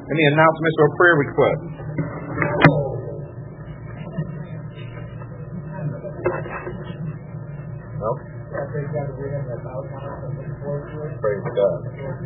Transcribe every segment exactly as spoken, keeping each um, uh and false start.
Any announcements or prayer requests? No? Praise God.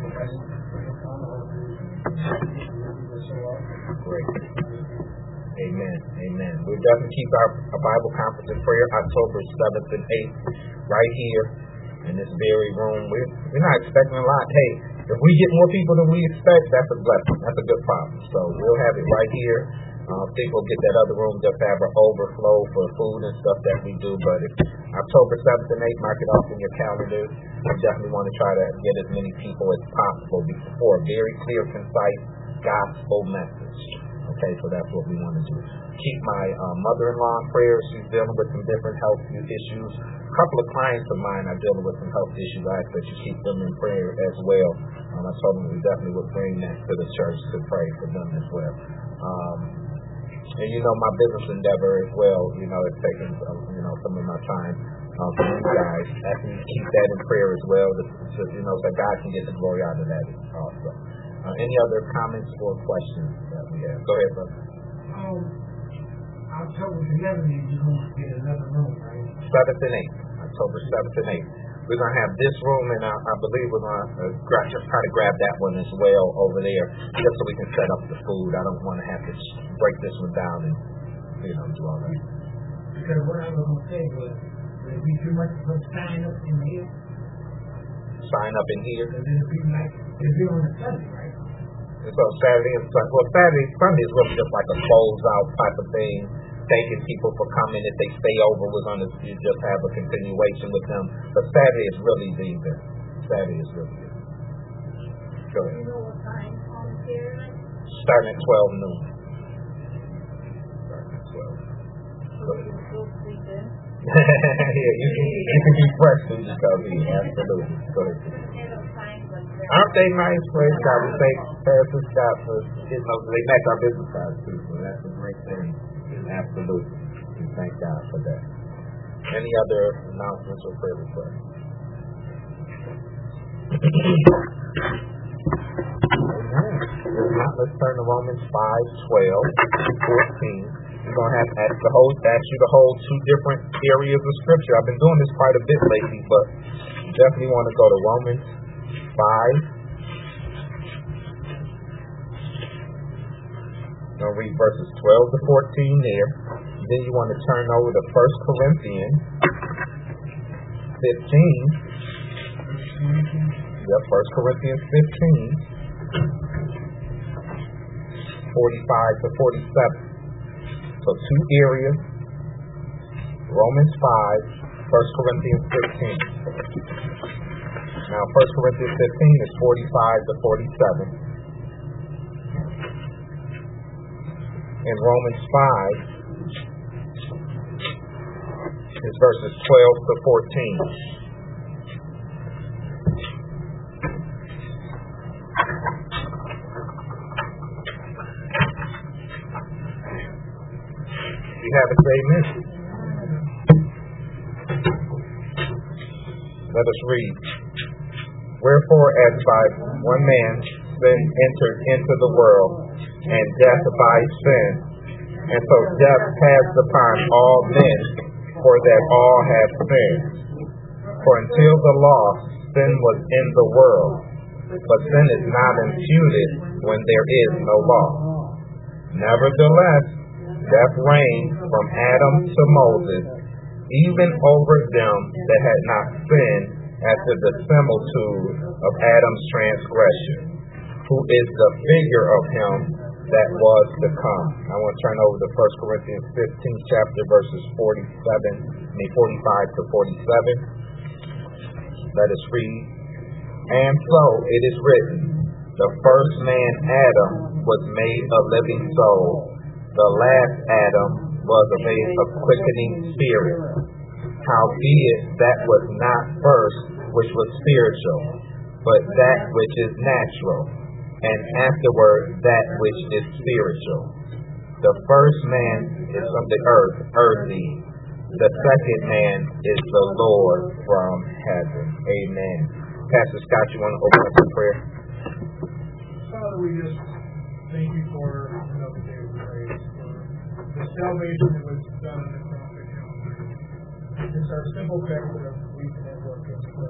Great. Amen. Amen. We'll definitely keep our, our Bible conference in prayer October seventh and eighth right here in this very room. We're, we're not expecting a lot. Hey, if we get more people than we expect, that's a blessing. That's a good problem. So we'll have it right here. Uh, I think we'll get that other room just have an overflow for food and stuff that we do. But if October seventh and eighth, mark it off in your calendars. I definitely want to try to get as many people as possible before a very clear, concise gospel message. Okay, so that's what we want to do. Keep my uh, mother-in-law in prayer. She's dealing with some different health issues. A couple of clients of mine are dealing with some health issues. I ask that you keep them in prayer as well. Um, I told them we definitely would bring that to the church to pray for them as well. Um, and you know, my business endeavor as well, you know, it's taken uh, you know some of my time um, from you guys. Ask me to keep that in prayer as well, to, to, you know, so God can get the glory out of that also. Uh, any other comments or questions that we have? Go ahead, brother. Um, October eleventh, you're going to get another room, right? seventh and eighth. October seventh and eighth. We're going to have this room, and I, I believe we're going to uh, gra- just try to grab that one as well over there, just so we can set up the food. I don't want to have to break this one down and, you know, do all that. Because what I was going to say was, would it be too much for sign up in here? Sign up in here? Because it'll be like, it'll be on a Sunday, right? So Saturday and Sunday. Well, Saturday, Sunday is really just like a close-out type of thing. Thanking people for coming. If they stay over, we're going to just have a continuation with them. But Saturday is really the event. Saturday is really the event. Go ahead. You know what time on here? Starting at twelve noon. Starting at twelve. So you can still sleep in? Yeah, you can, you can be fresh when you come here. Absolutely. Go ahead. Aren't they nice? Praise God. We thank Pastor Scott for getting us. They match our business cards too, so that's a great thing. Absolutely. We thank God for that. Any other announcements or prayer requests? Amen. If not, let's turn to Romans five, twelve, fourteen. We're going to have to ask, the hold, ask you to hold two different areas of Scripture. I've been doing this quite a bit lately, but definitely want to go to Romans five. I'm going to read verses twelve to fourteen there. Then you want to turn over to First Corinthians fifteen. Yep, First Corinthians fifteen. forty-five to forty-seven. So two areas. Romans five, First Corinthians fifteen. Now First Corinthians fifteen is forty-five to forty-seven. In Romans five is verses twelve to fourteen. You have it, say amen. Let us read. Wherefore, as by one man sin entered into the world, and death by sin, and so death passed upon all men, for that all have sinned. For until the law, sin was in the world, but sin is not imputed when there is no law. Nevertheless, death reigned from Adam to Moses, even over them that had not sinned, after the similitude of Adam's transgression, who is the figure of him that was to come. I want to turn over to First Corinthians fifteen chapter verses forty-seven, I mean forty-five to forty-seven. Let us read. And so it is written, the first man Adam was made a living soul. The last Adam was made a quickening spirit. Howbeit that was not first which was spiritual, but that which is natural, and afterward that which is spiritual. The first man is from the earth, earthy. The second man is the Lord from heaven. Amen. Pastor Scott, you want to open up in prayer? Father, we just thank you for another day of grace, for the salvation that was done on the cross of Calvary. It's our simple fact that we can have work in the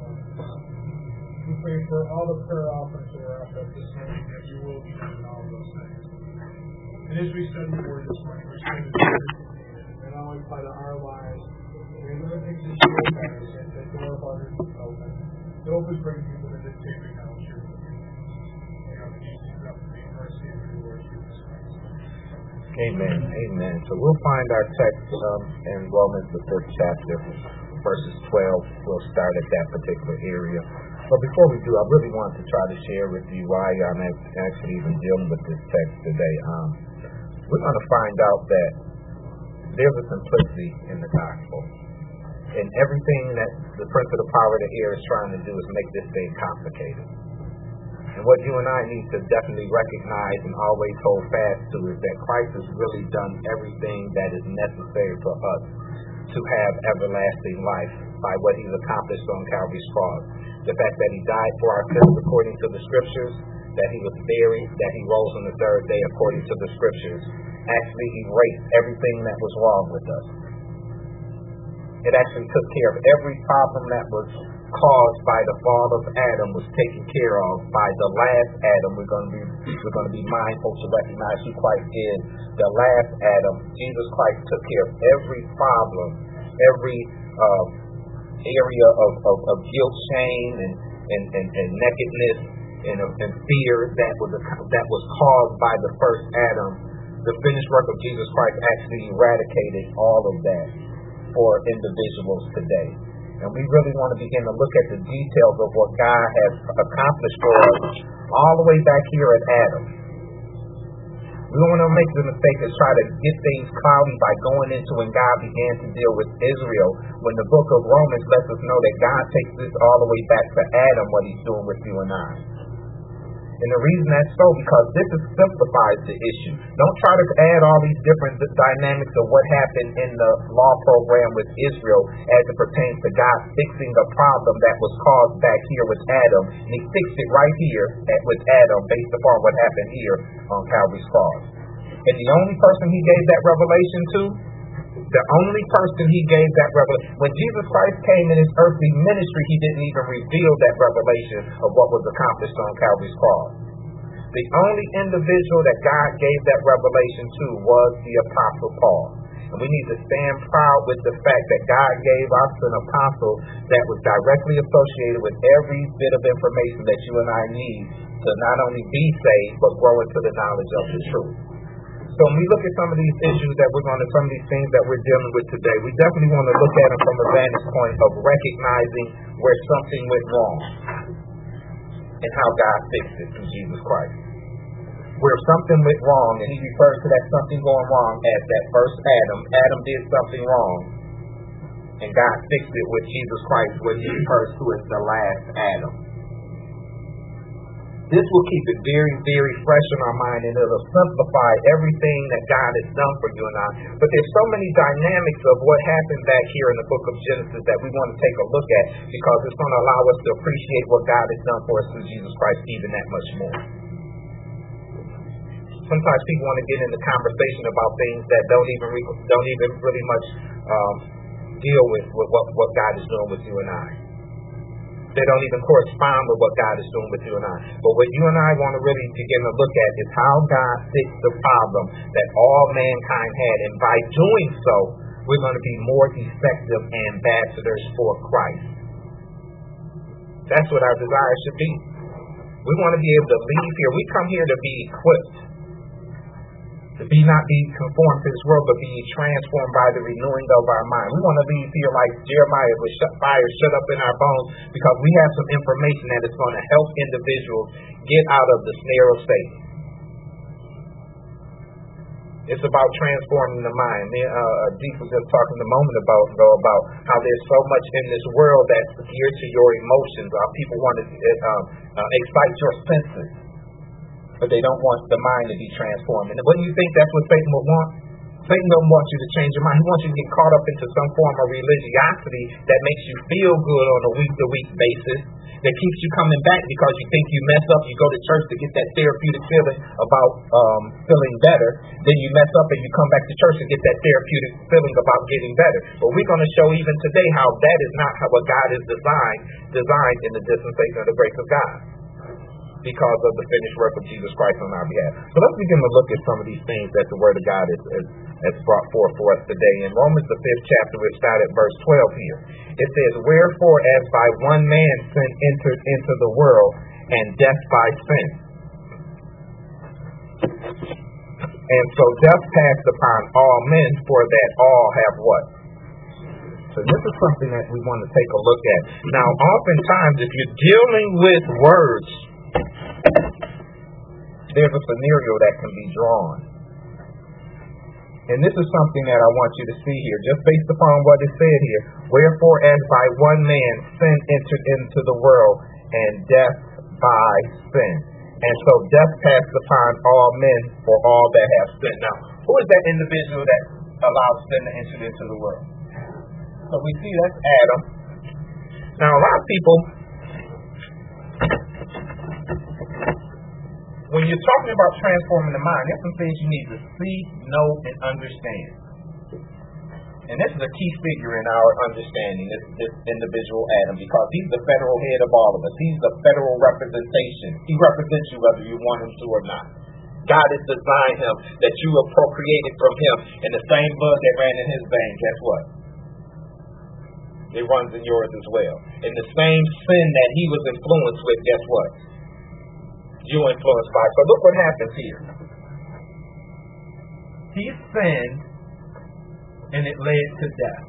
We pray for all the prayer offerings that are offered this morning, that you will be doing all those things. And as we study the word this morning, we're studying the word and not only apply to our lives, we learn things that you will matter, and that door of others is open. To open bring people to this saving knowledge of you. And our peace is up to the mercy of your Lord Jesus Christ. Amen. Amen. So we'll find our text um, in Romans, the fifth chapter, verses twelve. We'll start at that particular area. But before we do, I really want to try to share with you why I'm actually even dealing with this text today. Um, we're going to find out that there's a simplicity in the gospel. And everything that the prince of the power of the air is trying to do is make this thing complicated. And what you and I need to definitely recognize and always hold fast to is that Christ has really done everything that is necessary for us to have everlasting life by what he's accomplished on Calvary's cross. The fact that he died for our sins according to the scriptures, that he was buried, that he rose on the third day according to the scriptures, actually erased everything that was wrong with us. It actually took care of every problem that was caused by the fall of Adam was taken care of by the last Adam. We're going to be we're going to be mindful to recognize who Christ is. The last Adam, Jesus Christ, took care of every problem, every uh, area of, of, of guilt, shame, and and, and, and nakedness and, and fear that was that was caused by the first Adam. The finished work of Jesus Christ actually eradicated all of that for individuals today. And we really want to begin to look at the details of what God has accomplished for us all the way back here at Adam. We don't want to make the mistake of try to get things cloudy by going into when God began to deal with Israel, when the book of Romans lets us know that God takes this all the way back to Adam, what he's doing with you and I. And the reason that's so, because this is simplifies the issue. Don't try to add all these different dynamics of what happened in the law program with Israel as it pertains to God fixing a problem that was caused back here with Adam. And he fixed it right here at, with Adam based upon what happened here on Calvary's cross. And the only person he gave that revelation to, the only person he gave that revelation, when Jesus Christ came in his earthly ministry, he didn't even reveal that revelation of what was accomplished on Calvary's cross. The only individual that God gave that revelation to was the Apostle Paul. And we need to stand proud with the fact that God gave us an apostle that was directly associated with every bit of information that you and I need to not only be saved, but grow into the knowledge of the truth. So when we look at some of these issues that we're going to, some of these things that we're dealing with today, we definitely want to look at them from a vantage point of recognizing where something went wrong and how God fixed it through Jesus Christ. Where something went wrong, and he refers to that something going wrong as that first Adam. Adam did something wrong, and God fixed it with Jesus Christ, what he refers to as the last Adam. This will keep it very, very fresh in our mind, and it'll simplify everything that God has done for you and I. But there's so many dynamics of what happened back here in the book of Genesis that we want to take a look at, because it's going to allow us to appreciate what God has done for us through Jesus Christ even that much more. Sometimes people want to get into conversation about things that don't even don't even really much um, deal with, with what, what God is doing with you and I. They don't even correspond with what God is doing with you and I. But what you and I want to really begin to look at is how God fixed the problem that all mankind had. And by doing so, we're going to be more effective ambassadors for Christ. That's what our desire should be. We want to be able to leave here. We come here to be equipped. To be not be conformed to this world, but be transformed by the renewing of our mind. We want to leave here like Jeremiah with shut fire shut up in our bones, because we have some information that is going to help individuals get out of the snare of Satan. It's about transforming the mind. Me, uh, Deep was just talking a moment about, ago about how there's so much in this world that's geared to your emotions. Uh, people want to uh, uh, excite your senses, but they don't want the mind to be transformed. And wouldn't you think that's what Satan would want? Satan don't want you to change your mind. He wants you to get caught up into some form of religiosity that makes you feel good on a week-to-week basis, that keeps you coming back because you think you mess up. You go to church to get that therapeutic feeling about um, feeling better. Then you mess up and you come back to church to get that therapeutic feeling about getting better. But we're going to show even today how that is not how what God is designed, designed in the dispensation of the grace of God, because of the finished work of Jesus Christ on our behalf. So let's begin to look at some of these things that the Word of God has, has, has brought forth for us today. In Romans, the fifth chapter, we start at verse twelve here. It says, wherefore, as by one man sin entered into the world, and death by sin. And so death passed upon all men, for that all have what? So this is something that we want to take a look at. Now, oftentimes, if you're dealing with words, there's a scenario that can be drawn. And this is something that I want you to see here, just based upon what is said here. Wherefore, as by one man sin entered into the world, and death by sin. And so death passed upon all men, for all that have sinned. Now, who is that individual that allowed sin to enter into the world? So we see that's Adam. Now, a lot of people, when you're talking about transforming the mind, there's some things you need to see, know, and understand. And this is a key figure in our understanding, this, this individual Adam, because he's the federal head of all of us. He's the federal representation. He represents you whether you want him to or not. God has designed him that you are procreated from him, and the same blood that ran in his vein, guess what? It runs in yours as well. And the same sin that he was influenced with, guess what? You influenced by. So look what happens here. He sinned, and it led to death.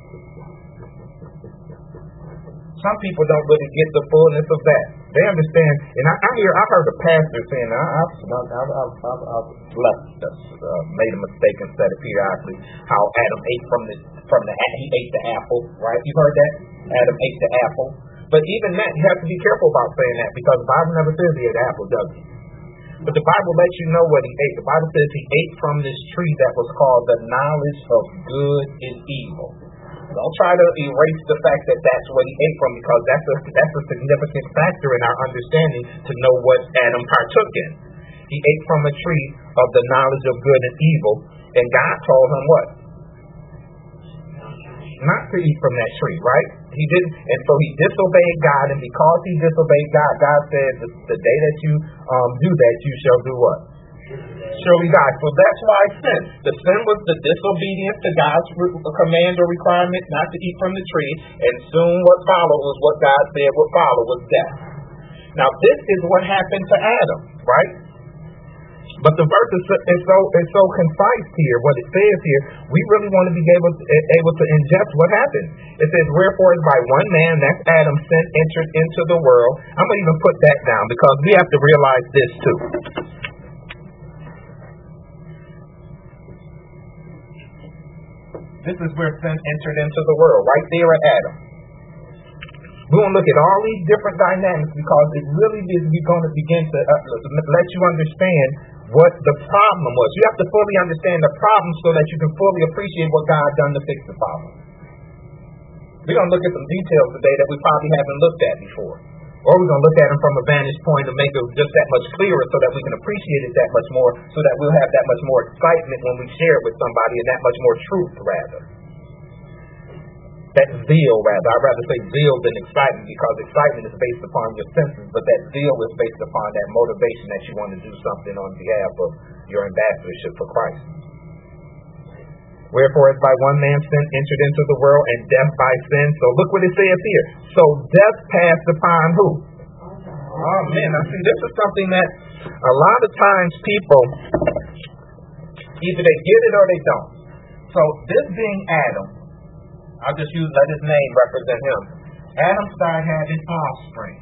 Some people don't really get the fullness of that. They understand, and I, I hear, I've heard a pastor saying, I, I've, I've, I've, I've, I've left, uh, made a mistake and said it periodically, how Adam ate from the, from the, he ate the apple, right? You've heard that? Adam ate the apple. But even that, you have to be careful about saying that, because the Bible never says he ate the apple, does it? But the Bible lets you know what he ate. The Bible says he ate from this tree that was called the knowledge of good and evil. Don't try to erase the fact that that's what he ate from, because that's a, that's a significant factor in our understanding to know what Adam partook in. He ate from a tree of the knowledge of good and evil, and God told him what? Not to eat from that tree, right? He didn't, and so he disobeyed God, and because he disobeyed God, God said, the, the day that you um, do that, you shall do what? Surely die. So that's why sin. The sin was the disobedience to God's command or requirement not to eat from the tree, and soon what followed was what God said would follow, was death. Now this is what happened to Adam, right? But the verse is so, is so, is so concise here, what it says here, we really want to be able to, able to ingest what happened. It says, wherefore is by one man, that's Adam, sin entered into the world. I'm going to even put that down, because we have to realize this too. This is where sin entered into the world, right there at Adam. We're going to look at all these different dynamics, because it really is going to begin to uh, let you understand what the problem was. You have to fully understand the problem so that you can fully appreciate what God done to fix the problem. We're going to look at some details today that we probably haven't looked at before. Or we're going to look at them from a vantage point to make it just that much clearer so that we can appreciate it that much more, so that we'll have that much more excitement when we share it with somebody, and that much more truth, rather. That zeal, rather. I'd rather say zeal than excitement, because excitement is based upon your senses, but that zeal is based upon that motivation that you want to do something on behalf of your ambassadorship for Christ. Wherefore, as by one man sin entered into the world, and death by sin. So look what it says here. So death passed upon who? Oh man, now see, this is something that a lot of times people, either they get it or they don't. So this being Adam, I'll just use, let his name represent him. Adam started having offspring.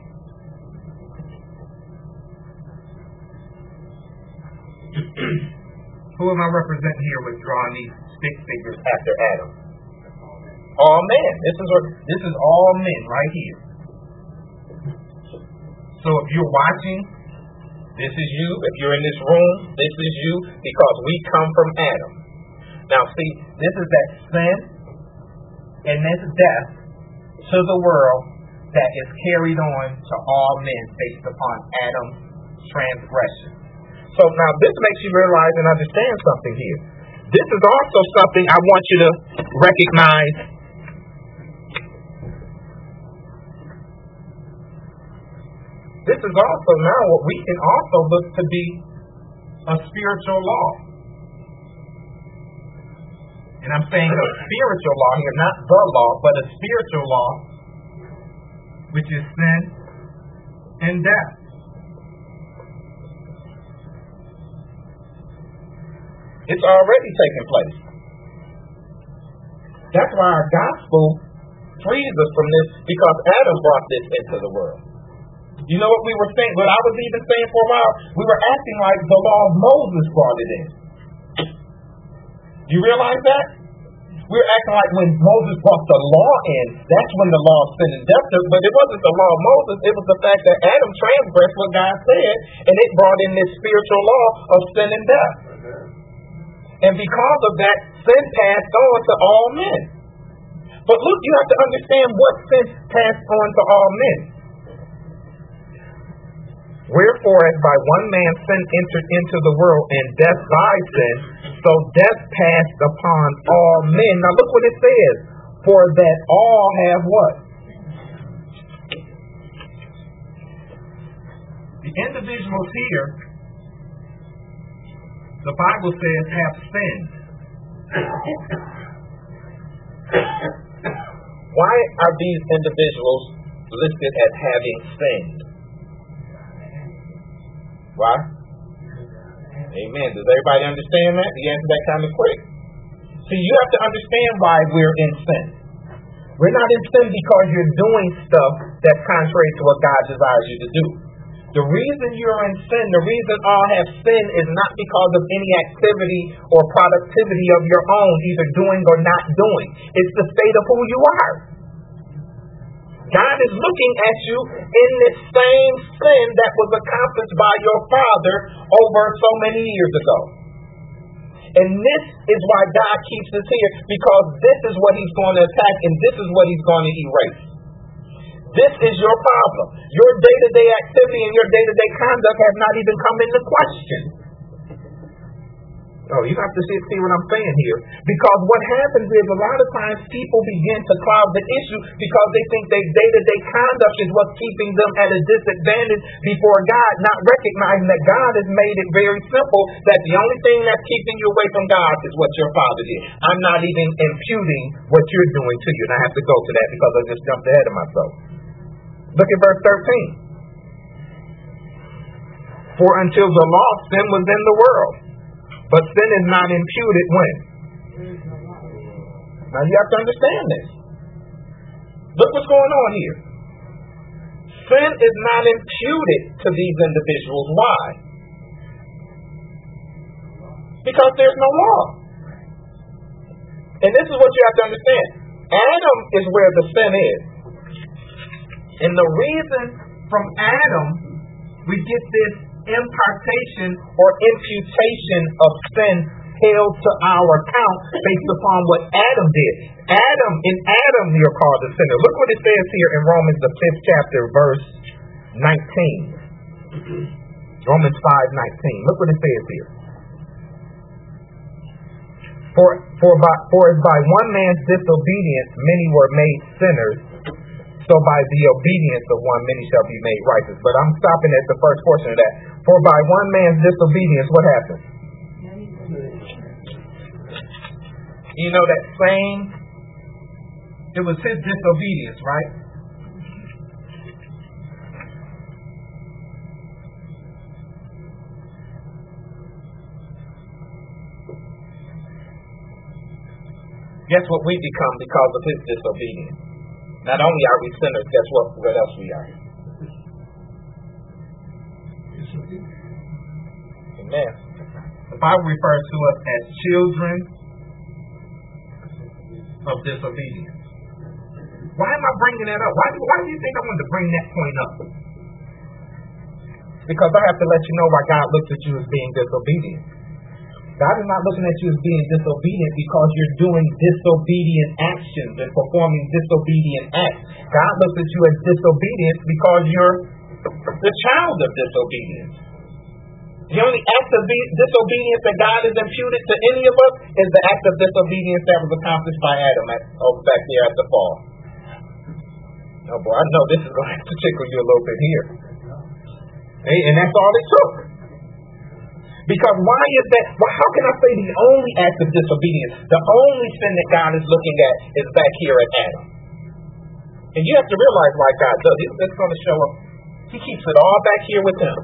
Who am I representing here with drawing these stick figures after Adam? All men. This is this is all men right here. So if you're watching, this is you. If you're in this room, this is you, because we come from Adam. Now see, this is that sin and this death to the world that is carried on to all men based upon Adam's transgression. So now this makes you realize and understand something here. This is also something I want you to recognize. This is also now what we can also look to be a spiritual law. And I'm saying a spiritual law here, not the law, but a spiritual law, which is sin and death. It's already taken place. That's why our gospel frees us from this, because Adam brought this into the world. You know what we were saying? What I was even saying for a while, we were acting like the law of Moses brought it in. You realize that? We were acting like when Moses brought the law in, that's when the law of sin and death took. But it wasn't the law of Moses, it was the fact that Adam transgressed what God said, and it brought in this spiritual law of sin and death. And because of that, sin passed on to all men. But look, you have to understand what sin passed on to all men. Wherefore, as by one man sin entered into the world, and death by sin, so death passed upon all men. Now look what it says. For that all have what? The individuals here, the Bible says, have sinned. Why are these individuals listed as having sinned? Why? Amen. Does everybody understand that? You answer that kind of quick. See, you have to understand why we're in sin. We're not in sin because you're doing stuff that's contrary to what God desires you to do. The reason you're in sin, the reason all have sin, is not because of any activity or productivity of your own, either doing or not doing. It's the state of who you are. God is looking at you in this same sin that was accomplished by your father over so many years ago. And this is why God keeps us here, because this is what he's going to attack and this is what he's going to erase. This is your problem. Your day-to-day activity and your day-to-day conduct have not even come into question. Oh, you have to see, see what I'm saying here. Because what happens is a lot of times people begin to cloud the issue because they think their day-to-day conduct is what's keeping them at a disadvantage before God, not recognizing that God has made it very simple, that the only thing that's keeping you away from God is what your father did. I'm not even imputing what you're doing to you. And I have to go to that because I just jumped ahead of myself. Look at verse thirteen. For until the law, sin was in the world. But sin is not imputed when? Now you have to understand this. Look what's going on here. Sin is not imputed to these individuals. Why? Because there's no law. And this is what you have to understand. Adam is where the sin is. And the reason from Adam we get this impartation or imputation of sin held to our account based upon what Adam did. Adam, in Adam you're called a sinner. Look what it says here in Romans the fifth chapter, verse nineteen. Romans five nineteen. Look what it says here. For for by for as by one man's disobedience many were made sinners, so by the obedience of one many shall be made righteous. But I'm stopping at the first portion of that. For by one man's disobedience, what happened? You know that same, it was his disobedience, right? Guess what we become because of his disobedience? Not only are we sinners, guess what? What else we are? Amen. The Bible refers to us as children of disobedience. Why am I bringing that up? Why do, why do you think I wanted to bring that point up? Because I have to let you know why God looks at you as being disobedient. God is not looking at you as being disobedient because you're doing disobedient actions and performing disobedient acts. God looks at you as disobedient because you're the child of disobedience. The only act of disobedience that God has imputed to any of us is the act of disobedience that was accomplished by Adam at, over back there at the fall. Oh boy, I know this is going to have to tickle you a little bit here. And that's all it took. Because why is that? Well, how can I say the only act of disobedience, the only sin that God is looking at is back here at Adam? And you have to realize why God does it. It's going to show up. He keeps it all back here with him.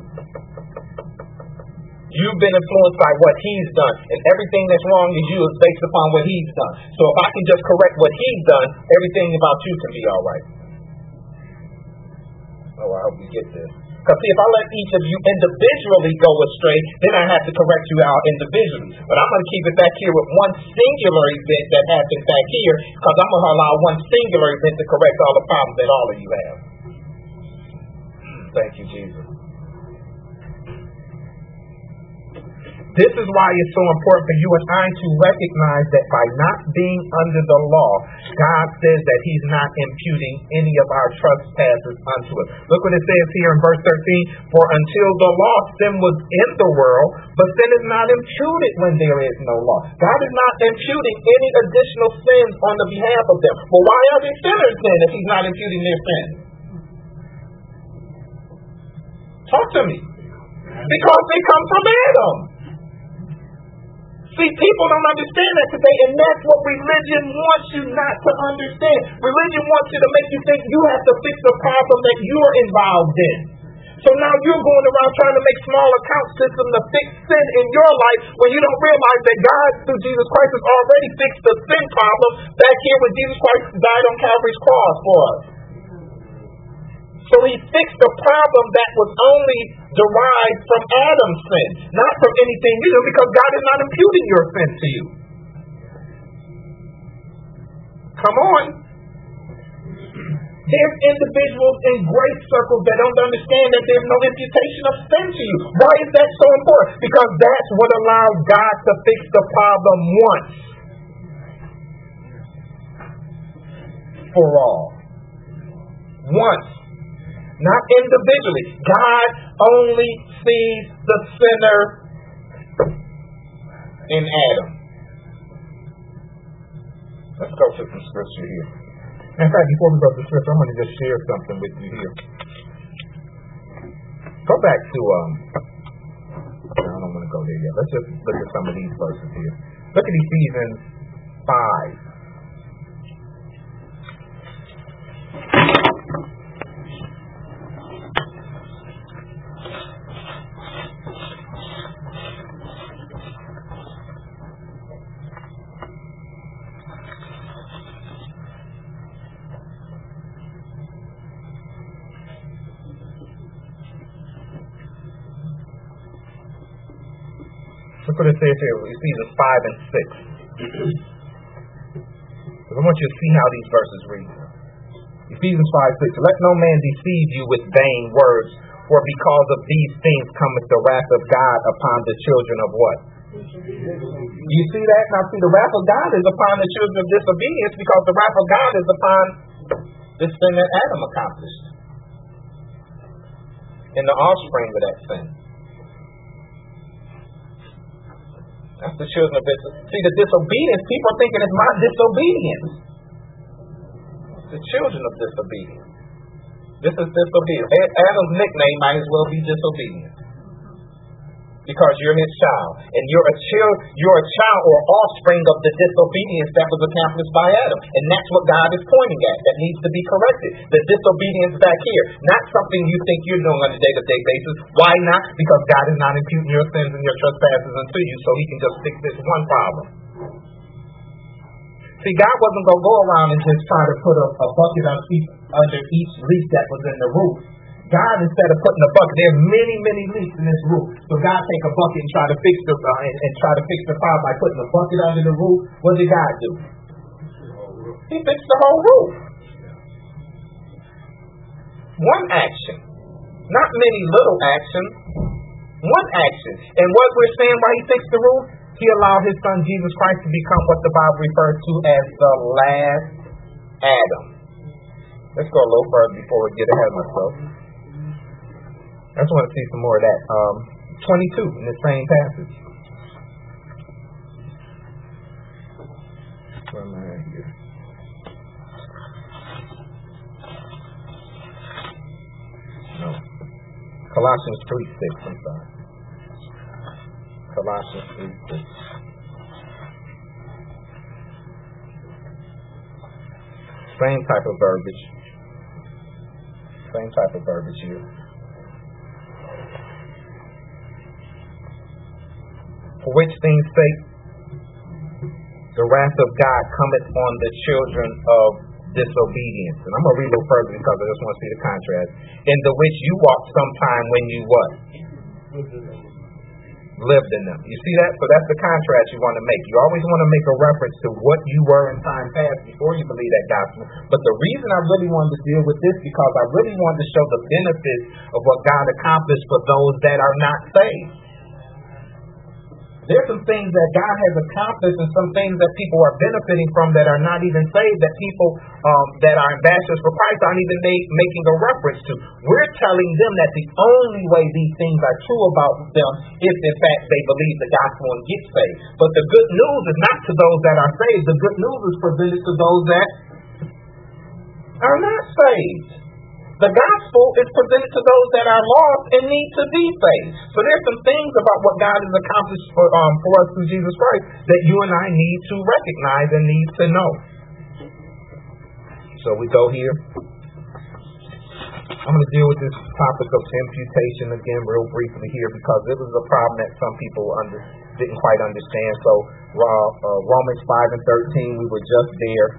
You've been influenced by what he's done, and everything that's wrong in you is based upon what he's done. So if I can just correct what he's done, everything about you can be all right. Oh, I hope you get this. Because see, if I let each of you individually go astray, then I have to correct you out individually. But I'm going to keep it back here with one singular event that happened back here, because I'm going to allow one singular event to correct all the problems that all of you have. Thank you, Jesus. This is why it's so important for you and I to recognize that by not being under the law, God says that he's not imputing any of our trespasses unto us. Look what it says here in verse thirteen. For until the law, sin was in the world, but sin is not imputed when there is no law. God is not imputing any additional sins on the behalf of them. Well, why are they sinners then if he's not imputing their sins? Talk to me. Because they come from Adam. See, people don't understand that today, and that's what religion wants you not to understand. Religion wants you to make you think you have to fix the problem that you're involved in. So now you're going around trying to make small account systems to fix sin in your life when you don't realize that God, through Jesus Christ, has already fixed the sin problem back here when Jesus Christ died on Calvary's cross for us. So he fixed the problem that was only derived from Adam's sin, not from anything you do, because God is not imputing your sin to you. Come on. There's individuals in grace circles that don't understand that there's no imputation of sin to you. Why is that so important? Because that's what allows God to fix the problem once for all. Once. Not individually. God only sees the sinner in Adam. Let's go to some scripture here. In fact, before we go to scripture, I'm going to just share something with you here. Go back to, um, I don't want to go there yet. Let's just look at some of these verses here. Look at Ephesians five. Look what it says here, Ephesians five and six. I want you to see how these verses read. Ephesians five, six. Let no man deceive you with vain words, for because of these things cometh the wrath of God upon the children of what? You see that? Now see, the wrath of God is upon the children of disobedience because the wrath of God is upon this sin that Adam accomplished. And the offspring of that sin. That's the children of disobedience. See, the disobedience, people are thinking it's my disobedience. The children of disobedience. This is disobedience. Adam's nickname might as well be disobedience. Because you're his child. And you're a child, you're a child or offspring of the disobedience that was accomplished by Adam. And that's what God is pointing at. That needs to be corrected. The disobedience back here. Not something you think you're doing on a day-to-day basis. Why not? Because God is not imputing your sins and your trespasses unto you, so he can just fix this one problem. See, God wasn't going to go around and just try to put a, a bucket on each, under each leak that was in the roof. God, instead of putting a bucket, there are many, many leaks in this roof. So God take a bucket and try to fix the uh, and, and try to fix the problem by putting a bucket under the roof. What did God do? He fixed the whole roof. One action, not many little actions. One action. And what we're saying why he fixed the roof? He allowed his son Jesus Christ to become what the Bible refers to as the last Adam. Let's go a little further before we get ahead of myself. I just want to see some more of that. Um, twenty-two in the same passage. Where am I at here? No. Colossians three six, I'm sorry. Colossians three six. Same type of verbiage. Same type of verbiage here. For which things sake the wrath of God cometh on the children of disobedience. And I'm going to read a little further because I just want to see the contrast. In the which you walked sometime when you what? Lived in them. You see that? So that's the contrast you want to make. You always want to make a reference to what you were in time past before you believe that gospel. But the reason I really wanted to deal with this because I really wanted to show the benefits of what God accomplished for those that are not saved. There's some things that God has accomplished and some things that people are benefiting from that are not even saved, that people um, that are ambassadors for Christ aren't even make, making a reference to. We're telling them that the only way these things are true about them is, in fact, they believe the gospel and get saved. But the good news is not to those that are saved. The good news is presented to those that are not saved. The gospel is presented to those that are lost and need to be saved. So there's some things about what God has accomplished for, um, for us through Jesus Christ that you and I need to recognize and need to know. So we go here. I'm going to deal with this topic of imputation again real briefly here because it was a problem that some people under, didn't quite understand. So uh, Romans five and thirteen, we were just there.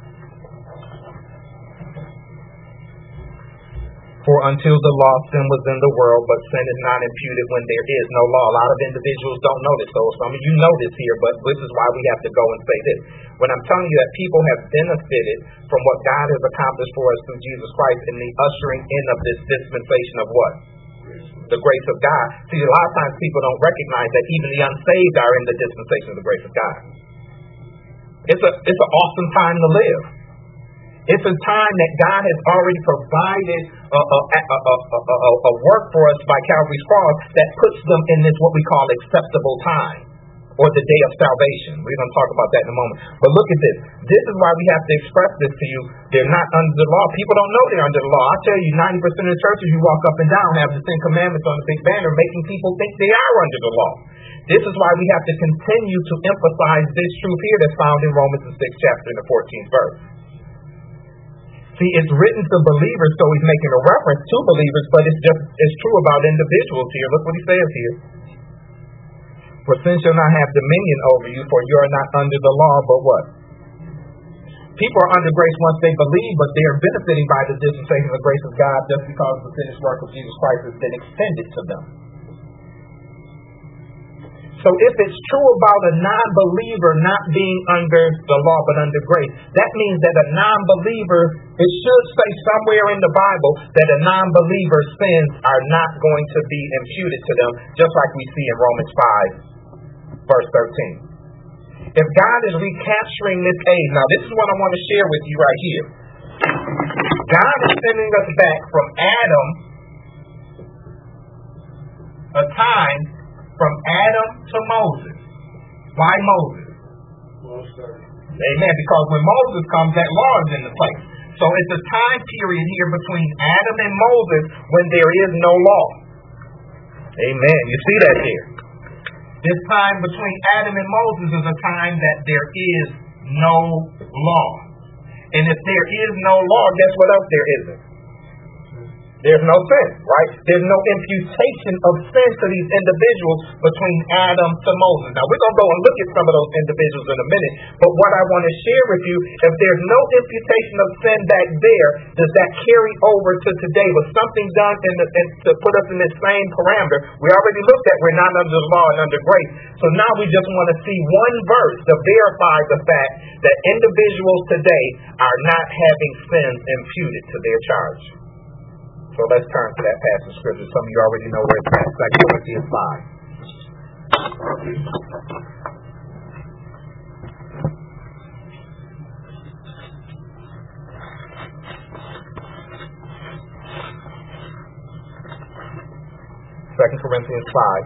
For until the law, sin was in the world, but sin is not imputed when there is no law. A lot of individuals don't know this, so some of you know this here, but this is why we have to go and say this. When I'm telling you that people have benefited from what God has accomplished for us through Jesus Christ in the ushering in of this dispensation of what? The grace of God. See, a lot of times people don't recognize that even the unsaved are in the dispensation of the grace of God. It's a it's an awesome time to live. It's a time that God has already provided a, a, a, a, a, a work for us by Calvary's cross that puts them in this what we call acceptable time, or the day of salvation. We're going to talk about that in a moment. But look at this. This is why we have to express this to you. They're not under the law. People don't know they're under the law. I tell you, ninety percent of the churches you walk up and down have the Ten Commandments on the big banner, making people think they are under the law. This is why we have to continue to emphasize this truth here that's found in Romans the sixth chapter in the fourteenth verse. See, it's written to believers, so he's making a reference to believers, but it's just it's true about individuals here. Look what he says here. For sin shall not have dominion over you, for you are not under the law, but what? People are under grace once they believe, but they are benefiting by the dispensation of the grace of God just because the finished work of Jesus Christ has been extended to them. So if it's true about a non-believer not being under the law but under grace, that means that a non-believer, it should say somewhere in the Bible that a non-believer's sins are not going to be imputed to them, just like we see in Romans five, verse thirteen. If God is recapturing this age, now this is what I want to share with you right here. God is sending us back from Adam, a time from Adam to Moses. Why Moses? Amen. Because when Moses comes, that law is in the place. So it's a time period here between Adam and Moses when there is no law. Amen. You see that here. This time between Adam and Moses is a time that there is no law. And if there is no law, guess what else there isn't? There's no sin, right? There's no imputation of sin to these individuals between Adam to Moses. Now, we're going to go and look at some of those individuals in a minute. But what I want to share with you, if there's no imputation of sin back there, does that carry over to today? Was something done in the, in, to put us in this same parameter? We already looked at we're not under the law and under grace. So now we just want to see one verse to verify the fact that individuals today are not having sins imputed to their charge. So let's turn to that passage of scripture. Some of you already know where it's at. Second Corinthians five. Corinthians five.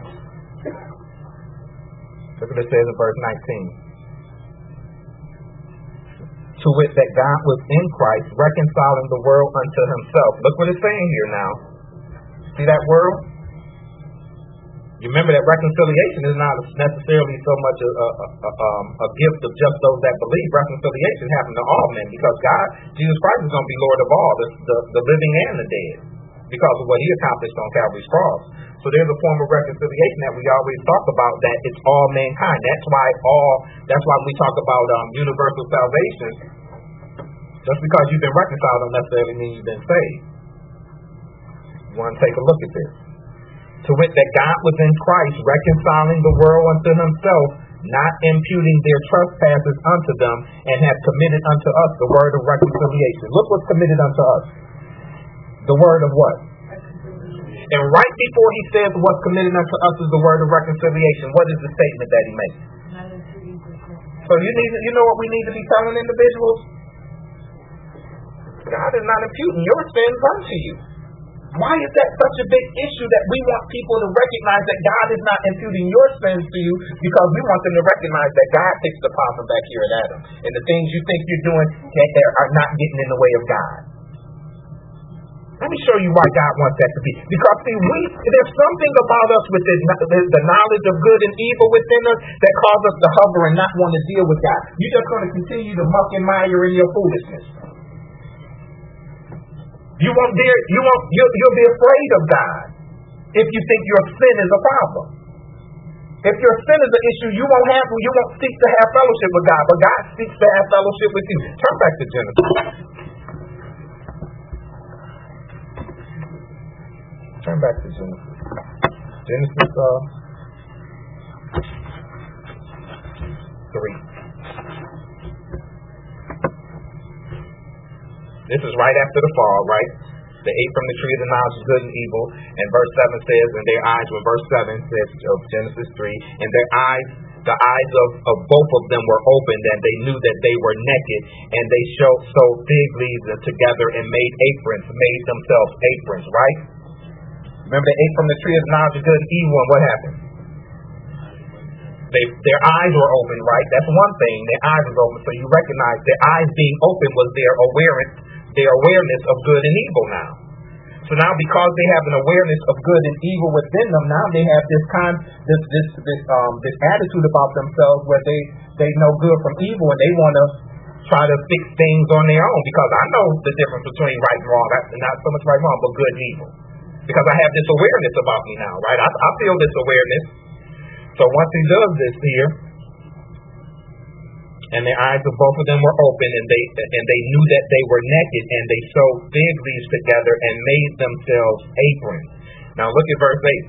Look what it says in verse nineteen. To wit, that God was in Christ, reconciling the world unto himself. Look what it's saying here now. See that world? You remember that reconciliation is not necessarily so much a, a, a, um, a gift of just those that believe. Reconciliation happened to all men because God, Jesus Christ, is going to be Lord of all, the, the, the living and the dead, because of what he accomplished on Calvary's cross. So there's a form of reconciliation that we always talk about, that it's all mankind. That's why all. That's why we talk about um, universal salvation. Just because you've been reconciled don't necessarily mean you've been saved. You want to take a look at this. To wit, that God was in Christ, reconciling the world unto himself, not imputing their trespasses unto them, and have committed unto us the word of reconciliation. Look what's committed unto us. The word of what? And right before he says what's committed unto us is the word of reconciliation, what is the statement that he makes? So you need, you know what we need to be telling individuals? God is not imputing your sins unto you. Why is that such a big issue that we want people to recognize that God is not imputing your sins to you? Because we want them to recognize that God fixed the problem back here at Adam. And the things you think you're doing are not getting in the way of God. Let me show you why God wants that to be. Because see, we there's something about us with this, the knowledge of good and evil within us that causes us to hover and not want to deal with God. You're just going to continue to muck and mire in your foolishness. You won't dare, you won't, you'll, you'll be afraid of God if you think your sin is a problem. If your sin is an issue, you won't have, you won't seek to have fellowship with God, but God seeks to have fellowship with you. Turn back to Genesis. Turn back to Genesis. Genesis uh, three. This is right after the fall, right? They ate from the tree of the knowledge of good and evil. And verse seven says, and their eyes were, verse seven says of Genesis three, and their eyes, the eyes of, of both of them were opened, and they knew that they were naked, and they showed, sewed fig leaves together and made aprons, made themselves aprons, right? Remember they ate from the tree of the knowledge of good and evil, and what happened? They, their eyes were open, right? That's one thing. Their eyes were open, so you recognize their eyes being open was their awareness, their awareness of good and evil now. So now, because they have an awareness of good and evil within them, now they have this kind, this this this um this attitude about themselves where they they know good from evil and they want to try to fix things on their own. Because I know the difference between right and wrong, not so much right and wrong, but good and evil. Because I have this awareness about me now, right? I, I feel this awareness. So once he does this here, and their eyes of both of them were open, and they and they knew that they were naked, and they sewed fig leaves together and made themselves aprons. Now look at verse eight.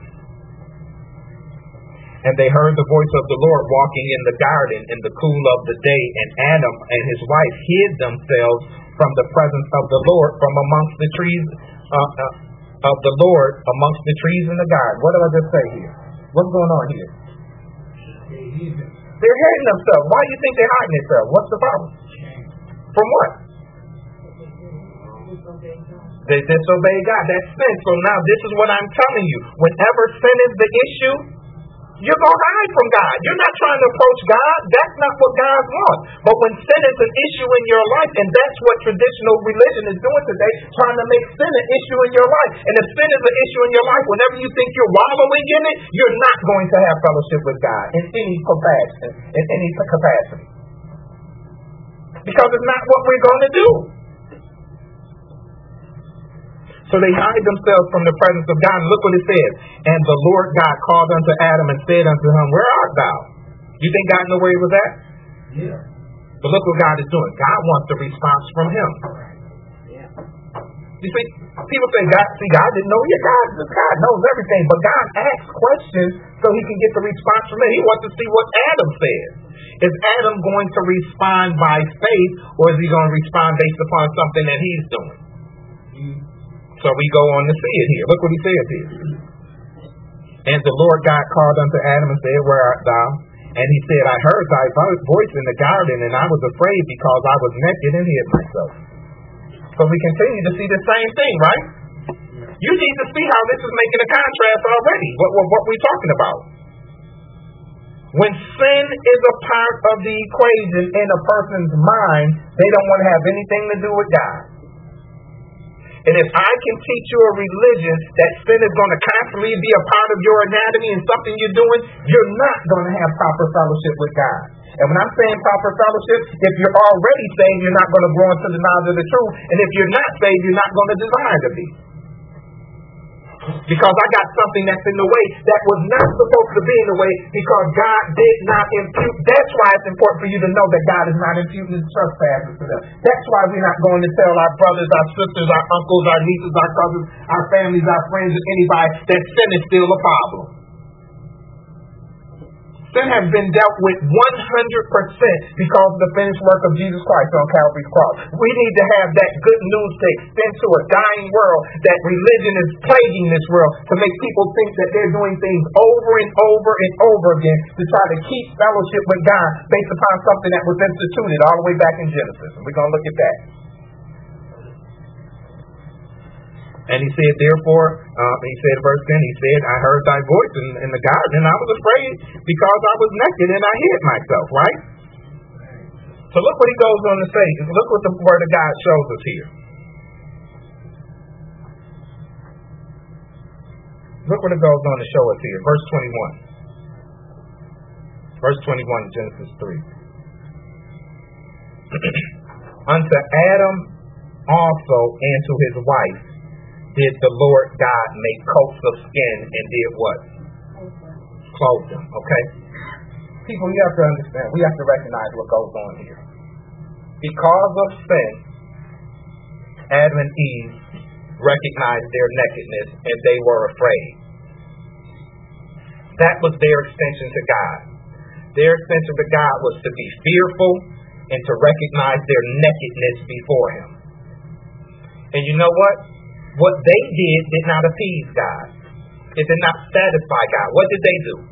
And they heard the voice of the Lord walking in the garden in the cool of the day, and Adam and his wife hid themselves from the presence of the Lord from amongst the trees uh, uh, of the Lord amongst the trees in the garden. What did I just say here? What's going on here? They're hiding themselves. Why do you think they're hiding themselves? What's the problem? From what? They disobey God. That's sin. So now this is what I'm telling you. Whenever sin is the issue, you're going to hide from God. You're not trying to approach God. That's not what God wants. But when sin is an issue in your life, and that's what traditional religion is doing today, trying to make sin an issue in your life. And if sin is an issue in your life, whenever you think you're wallowing in it, you're not going to have fellowship with God in any capacity. In any capacity. Because it's not what we're going to do. So they hide themselves from the presence of God. And look what it says. And the Lord God called unto Adam and said unto him, where art thou? You think God knew where he was at? Yeah. But look what God is doing. God wants a response from him. Yeah. You see, people say, God, see, God didn't know. Yeah, God, God knows everything. But God asks questions so he can get the response from him. He wants to see what Adam says. Is Adam going to respond by faith, or is he going to respond based upon something that he's doing? Mm-hmm. So we go on to see it here. Look what he says here. And the Lord God called unto Adam and said, where art thou? And he said, I heard thy voice in the garden, and I was afraid because I was naked and hid myself. So we continue to see the same thing, right? you need to see how this is making a contrast already. What, what, what we're talking about. When sin is a part of the equation in a person's mind, they don't want to have anything to do with God. And if I can teach you a religion that sin is going to constantly be a part of your anatomy and something you're doing, you're not going to have proper fellowship with God. And when I'm saying proper fellowship, if you're already saved, you're not going to grow into the knowledge of the truth. And if you're not saved, you're not going to desire to be. Because I got something that's in the way that was not supposed to be in the way because God did not impute. That's why it's important for you to know that God is not imputing trespasses to them. That's why we're not going to tell our brothers, our sisters, our uncles, our nieces, our cousins, our families, our friends, and anybody that sin is still a problem. Sin has been dealt with one hundred percent because of the finished work of Jesus Christ on Calvary's cross. We need to have that good news to extend to a dying world that religion is plaguing this world to make people think that they're doing things over and over and over again to try to keep fellowship with God based upon something that was instituted all the way back in Genesis. And we're going to look at that. And he said, therefore, uh, he said, verse ten, he said, I heard thy voice in, in the garden, and I was afraid because I was naked and I hid myself, right? So look what he goes on to say. Look what the word of God shows us here. Look what it goes on to show us here. Verse twenty-one. Verse twenty-one, Genesis three. Unto Adam also and to his wife did the Lord God make coats of skin and did what? Clothe them. Okay? People, you have to understand, we have to recognize what goes on here. Because of sin, Adam and Eve recognized their nakedness and they were afraid. That was their extension to God. Their extension to God was to be fearful and to recognize their nakedness before Him. And you know what? What they did did not appease God. It did not satisfy God. What did they do?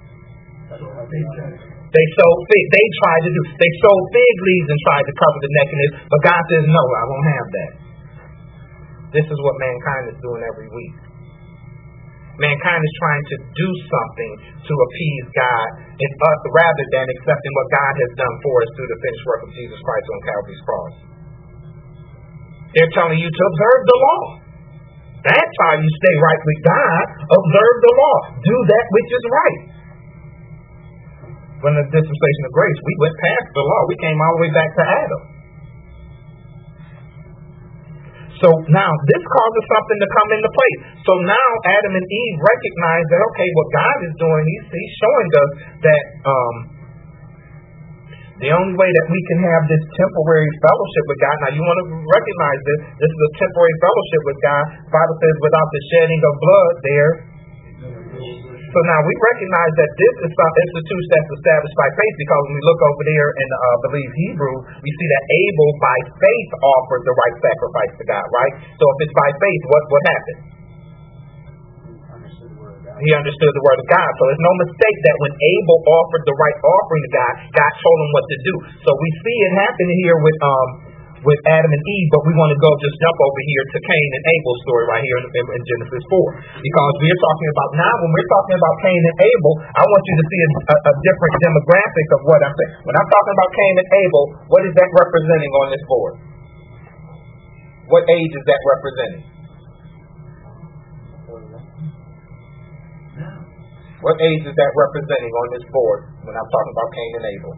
They sowed fig. They tried to do. They sowed fig leaves and tried to cover the nakedness, but God says, no, I won't have that. This is what mankind is doing every week. Mankind is trying to do something to appease God in us rather than accepting what God has done for us through the finished work of Jesus Christ on Calvary's cross. They're telling you to observe the law. That's how you stay right with God. Observe the law. Do that which is right. When the dispensation of grace, we went past the law. We came all the way back to Adam. So now this causes something to come into place. So now Adam and Eve recognize that, okay, what God is doing, he's, he's showing us that um, the only way that we can have this temporary fellowship with God, now you want to recognize this, this is a temporary fellowship with God. The Bible says without the shedding of blood there. So now we recognize that this is some institution that's established by faith, because when we look over there in, uh, I believe, Hebrew, we see that Abel by faith offered the right sacrifice to God, right? So if it's by faith, what, what happened? He understood the word of God. So there's no mistake that when Abel offered the right offering to God, God told him what to do. So we see it happen here with um with Adam and Eve, but we want to go just jump over here to Cain and Abel's story right here in, in Genesis four. Because we're talking about now, when we're talking about Cain and Abel, I want you to see a, a, a different demographic of what I'm saying. When I'm talking about Cain and Abel, what is that representing on this board? What age is that representing? What age is that representing on this board when I'm talking about Cain and Abel?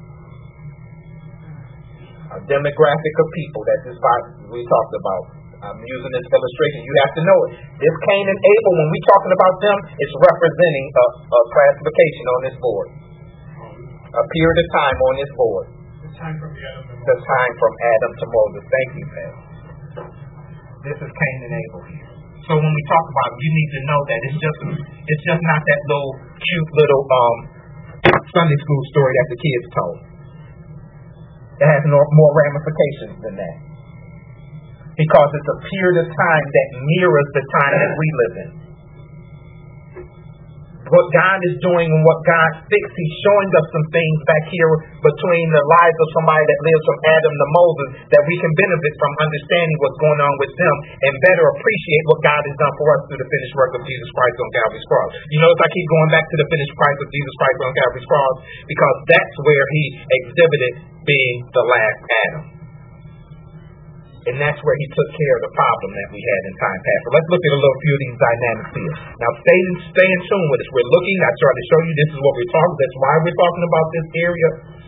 A demographic of people that this Bible we talked about. I'm using this illustration. You have to know it. This Cain and Abel, when we're talking about them, it's representing a, a classification on this board. A period of time on this board. The time from Adam to Moses. The time from Adam to Moses. Thank you, man. This is Cain and Abel here. So when we talk about it, you need to know that it's just it's just not that little cute little um, Sunday school story that the kids told. It has no, more ramifications than that. Because it's a period of time that mirrors the time that we live in. what God is doing and what God fixed. He's showing us some things back here between the lives of somebody that lives from Adam to Moses that we can benefit from understanding what's going on with them and better appreciate what God has done for us through the finished work of Jesus Christ on Calvary's cross. You notice I keep going back to the finished price of Jesus Christ on Calvary's cross because that's where he exhibited being the last Adam. And that's where he took care of the problem that we had in time past. So let's look at a little few of these dynamics here. Now stay in, stay in tune with us. We're looking, I tried to show you this is what we're talking, that's why we're talking about this area.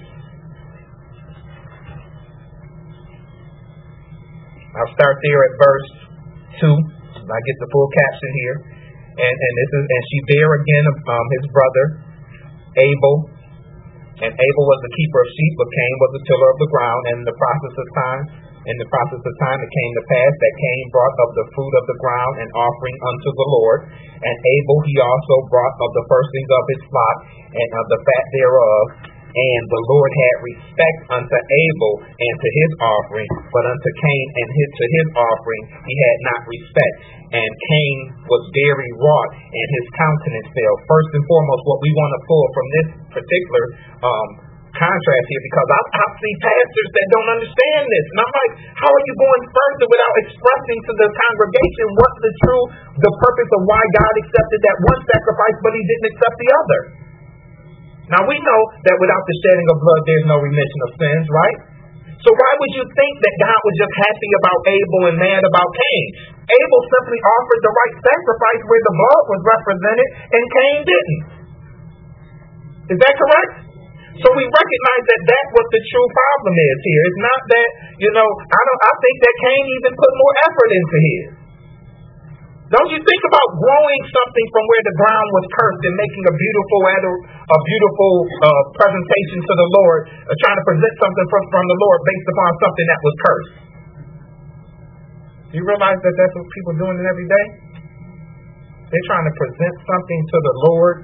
I'll start there at verse two. I get the full caption here. And and this is and she bare again um, his brother Abel. And Abel was the keeper of sheep, but Cain was the tiller of the ground. And in the process of time, in the process of time, it came to pass that Cain brought of the fruit of the ground an offering unto the Lord. And Abel he also brought of the firstlings of his flock and of the fat thereof. And the Lord had respect unto Abel and to his offering, but unto Cain and his, to his offering he had not respect. And Cain was very wroth, and his countenance fell. First and foremost, what we want to pull from this particular um, contrast here, because I, I see pastors that don't understand this, and I'm like, how are you going further without expressing to the congregation what's the true, the purpose of why God accepted that one sacrifice, but he didn't accept the other? Now we know that without the shedding of blood, there's no remission of sins, right? So why would you think that God was just happy about Abel and mad about Cain? Abel simply offered the right sacrifice where the blood was represented, and Cain didn't. Is that correct? So we recognize that that's what the true problem is here. It's not that, you know, I don't. I think that Cain even put more effort into his. Don't you think about growing something from where the ground was cursed and making a beautiful, a beautiful uh, presentation to the Lord, uh, trying to present something from, from the Lord based upon something that was cursed? Do you realize that that's what people are doing every day? They're trying to present something to the Lord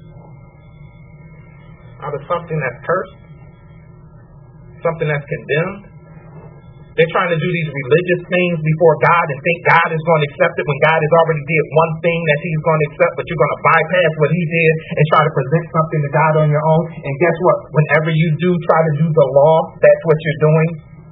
out of something that's cursed, something that's condemned. They're trying to do these religious things before God and think God is going to accept it when God has already did one thing that he's going to accept, but you're going to bypass what he did and try to present something to God on your own. And guess what? Whenever you do try to do the law, that's what you're doing.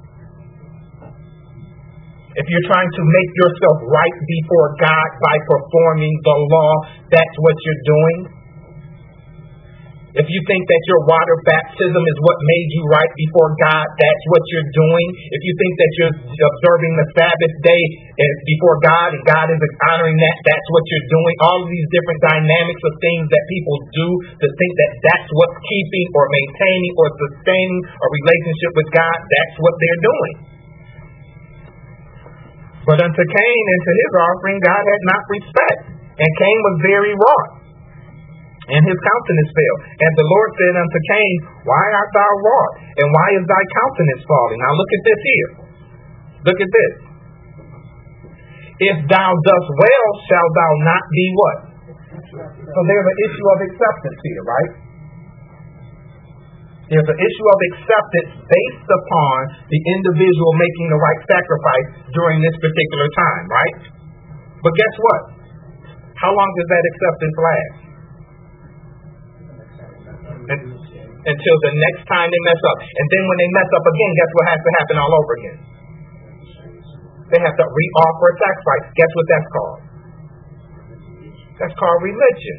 If you're trying to make yourself right before God by performing the law, that's what you're doing. If you think that your water baptism is what made you right before God, that's what you're doing. If you think that you're observing the Sabbath day before God and God is honoring that, that's what you're doing. All of these different dynamics of things that people do to think that that's what's keeping or maintaining or sustaining a relationship with God, that's what they're doing. But unto Cain and to his offering, God had not respect. And Cain was very wroth, and his countenance fell. And the Lord said unto Cain, why art thou wroth? And why is thy countenance falling? Now look at this here. Look at this. If thou dost well, shalt thou not be what? So there's an issue of acceptance here, right? There's an issue of acceptance based upon the individual making the right sacrifice during this particular time, right? But guess what? How long does that acceptance last? Until the next time they mess up. And then when they mess up again, guess what has to happen all over again? They have to re-offer a sacrifice. Guess what that's called? That's called religion.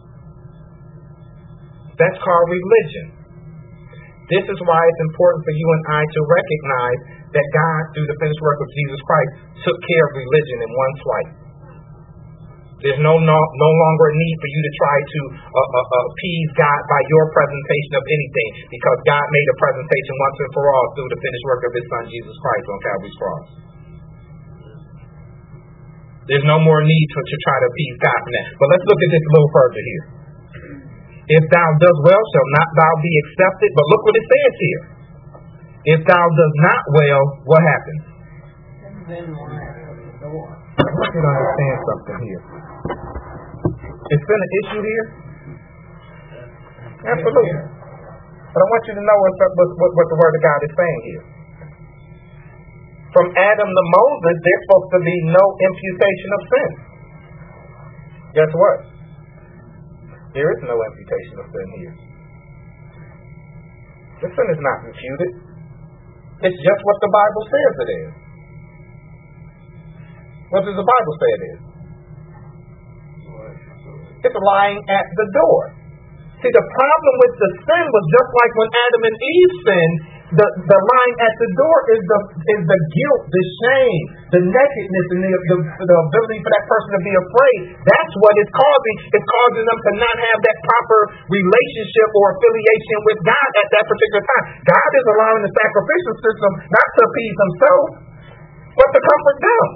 That's called religion. This is why it's important for you and I to recognize that God, through the finished work of Jesus Christ, took care of religion in one swipe. There's no, no no longer a need for you to try to uh, uh, appease God by your presentation of anything, because God made a presentation once and for all through the finished work of his son Jesus Christ on Calvary's cross. There's no more need to, to try to appease God from that. But let's look at this a little further here. If thou dost well, shall not thou be accepted? But look what it says here. If thou dost not well, what happens? Then why the door? I want you to understand something here. Is there an issue here? Absolutely. But I want you to know what, what, what the Word of God is saying here. From Adam to Moses, there's supposed to be no imputation of sin. Guess what? There is no imputation of sin here. The sin is not imputed. It's just what the Bible says it is. What does the Bible say it is? It's lying at the door. See, the problem with the sin was just like when Adam and Eve sinned. The, the lying at the door is the is the guilt, the shame, the nakedness, and the, the, the ability for that person to be afraid. That's what it's causing. It's causing them to not have that proper relationship or affiliation with God at that particular time. God is allowing the sacrificial system not to appease himself, but to comfort them.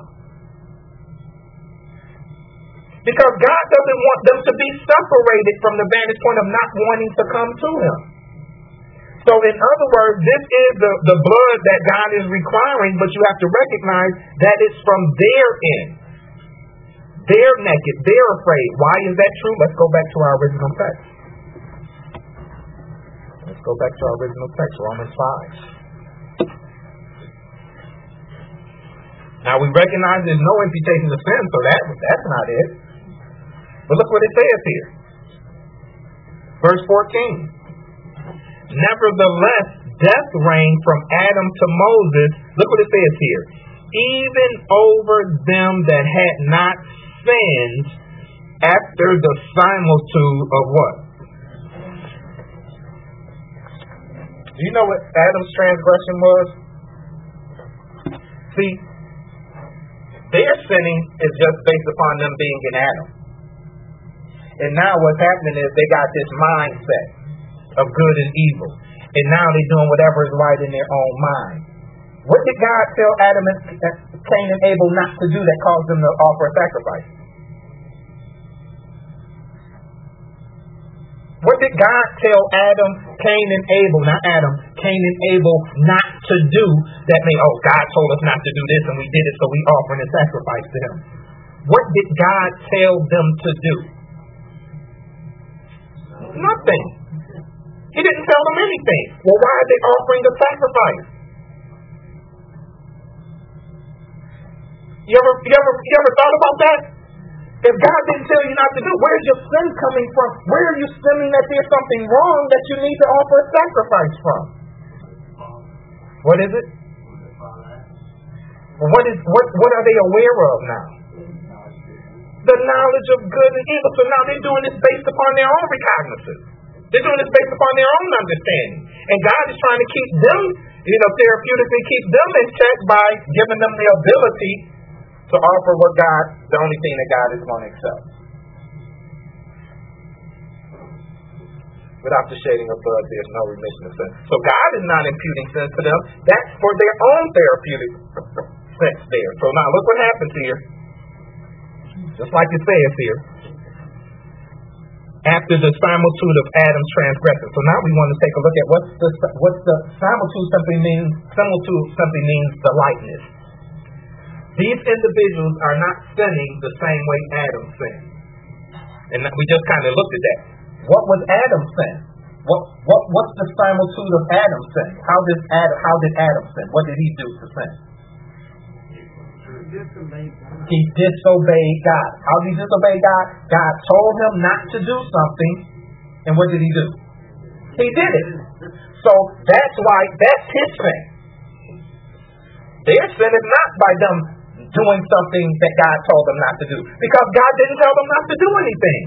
Because God doesn't want them to be separated from the vantage point of not wanting to come to him. So in other words, this is the, the blood that God is requiring, but you have to recognize that it's from their end. They're naked. They're afraid. Why is that true? Let's go back to our original text. Let's go back to our original text, Romans five. Now we recognize there's no imputation of sin, so that that's not it. But look what it says here. Verse fourteen. Nevertheless, death reigned from Adam to Moses. Look what it says here. Even over them that had not sinned after the similitude of what? Do you know what Adam's transgression was? See, their sinning is just based upon them being in Adam. And now what's happening is they got this mindset of good and evil. And now they're doing whatever is right in their own mind. What did God tell Adam and Cain and Abel not to do that caused them to offer a sacrifice? What did God tell Adam, Cain, and Abel, not Adam, Cain and Abel not to do that made, oh, God told us not to do this and we did it, so we offering a sacrifice to him? What did God tell them to do? Nothing. He didn't tell them anything. Well, why are they offering the sacrifice? You ever, you ever, you ever thought about that? If God didn't tell you not to do it, where's your sin coming from? Where are you sinning that there's something wrong that you need to offer a sacrifice from? What is it? Well, what is what? What are they aware of now? The knowledge of good and evil. So now they're doing this based upon their own recognizance. They're doing this based upon their own understanding. And God is trying to keep them, you know, therapeutically keep them in check by giving them the ability to offer what God, the only thing that God is going to accept. Without the shedding of blood, there's no remission of sin. So God is not imputing sin to them. That's for their own therapeutic sense there. So now look what happens here. Just like it says here. After the similitude of Adam's transgression. So now we want to take a look at what's the what's the similitude simply means. Similitude simply means the likeness. These individuals are not sinning the same way Adam sinned. And we just kind of looked at that. What was Adam's sin? What what what's the similitude of Adam's sin? How did Adam how did Adam sin? What did he do to sin? He disobeyed God. How did he disobey God? God told him not to do something, and what did he do? He did it. So that's why that's his sin. Their sin is not by them doing something that God told them not to do, because God didn't tell them not to do anything.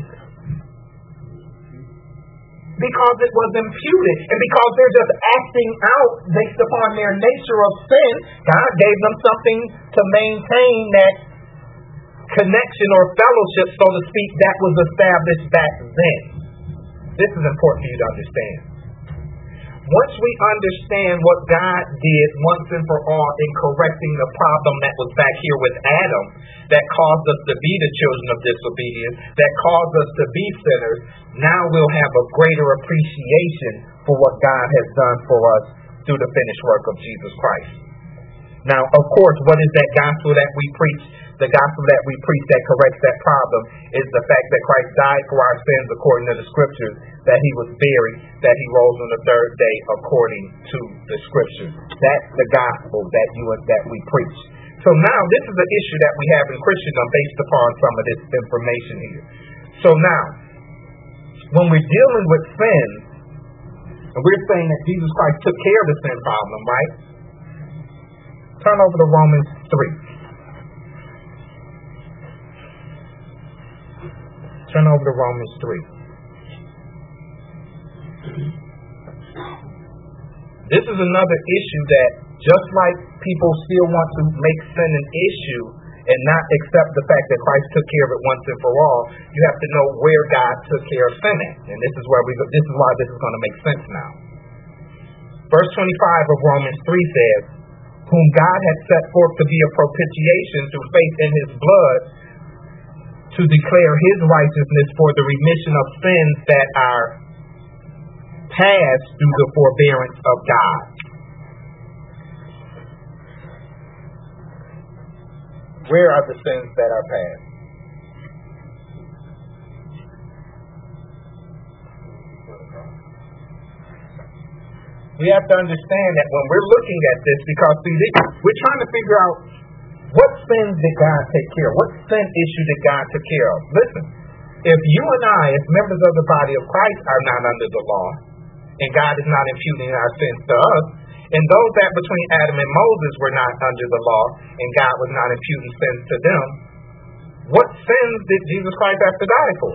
Because it was imputed, and because they're just acting out based upon their nature of sin, God gave them something to maintain that connection or fellowship, so to speak, that was established back then. This is important for you to understand. Once we understand what God did once and for all in correcting the problem that was back here with Adam, that caused us to be the children of disobedience, that caused us to be sinners, now we'll have a greater appreciation for what God has done for us through the finished work of Jesus Christ. Now, of course, what is that gospel that we preach? The gospel that we preach that corrects that problem is the fact that Christ died for our sins according to the scriptures, that he was buried, that he rose on the third day according to the scriptures. That's the gospel that you that we preach. So now this is an issue that we have in Christendom based upon some of this information here. So now, when we're dealing with sin, and we're saying that Jesus Christ took care of the sin problem, right? Turn over to Romans three. Turn over to Romans three. This is another issue that, just like people still want to make sin an issue and not accept the fact that Christ took care of it once and for all, you have to know where God took care of sin at. And this is where we go, this is why this is going to make sense now. Verse twenty-five of Romans three says, whom God had set forth to be a propitiation through faith in his blood, to declare his righteousness for the remission of sins that are past through the forbearance of God. Where are the sins that are past? We have to understand that when we're looking at this, because see, we're trying to figure out what sins did God take care of? What sin issue did God take care of? Listen, if you and I, as members of the body of Christ, are not under the law, and God is not imputing our sins to us, and those that between Adam and Moses were not under the law, and God was not imputing sins to them, what sins did Jesus Christ have to die for?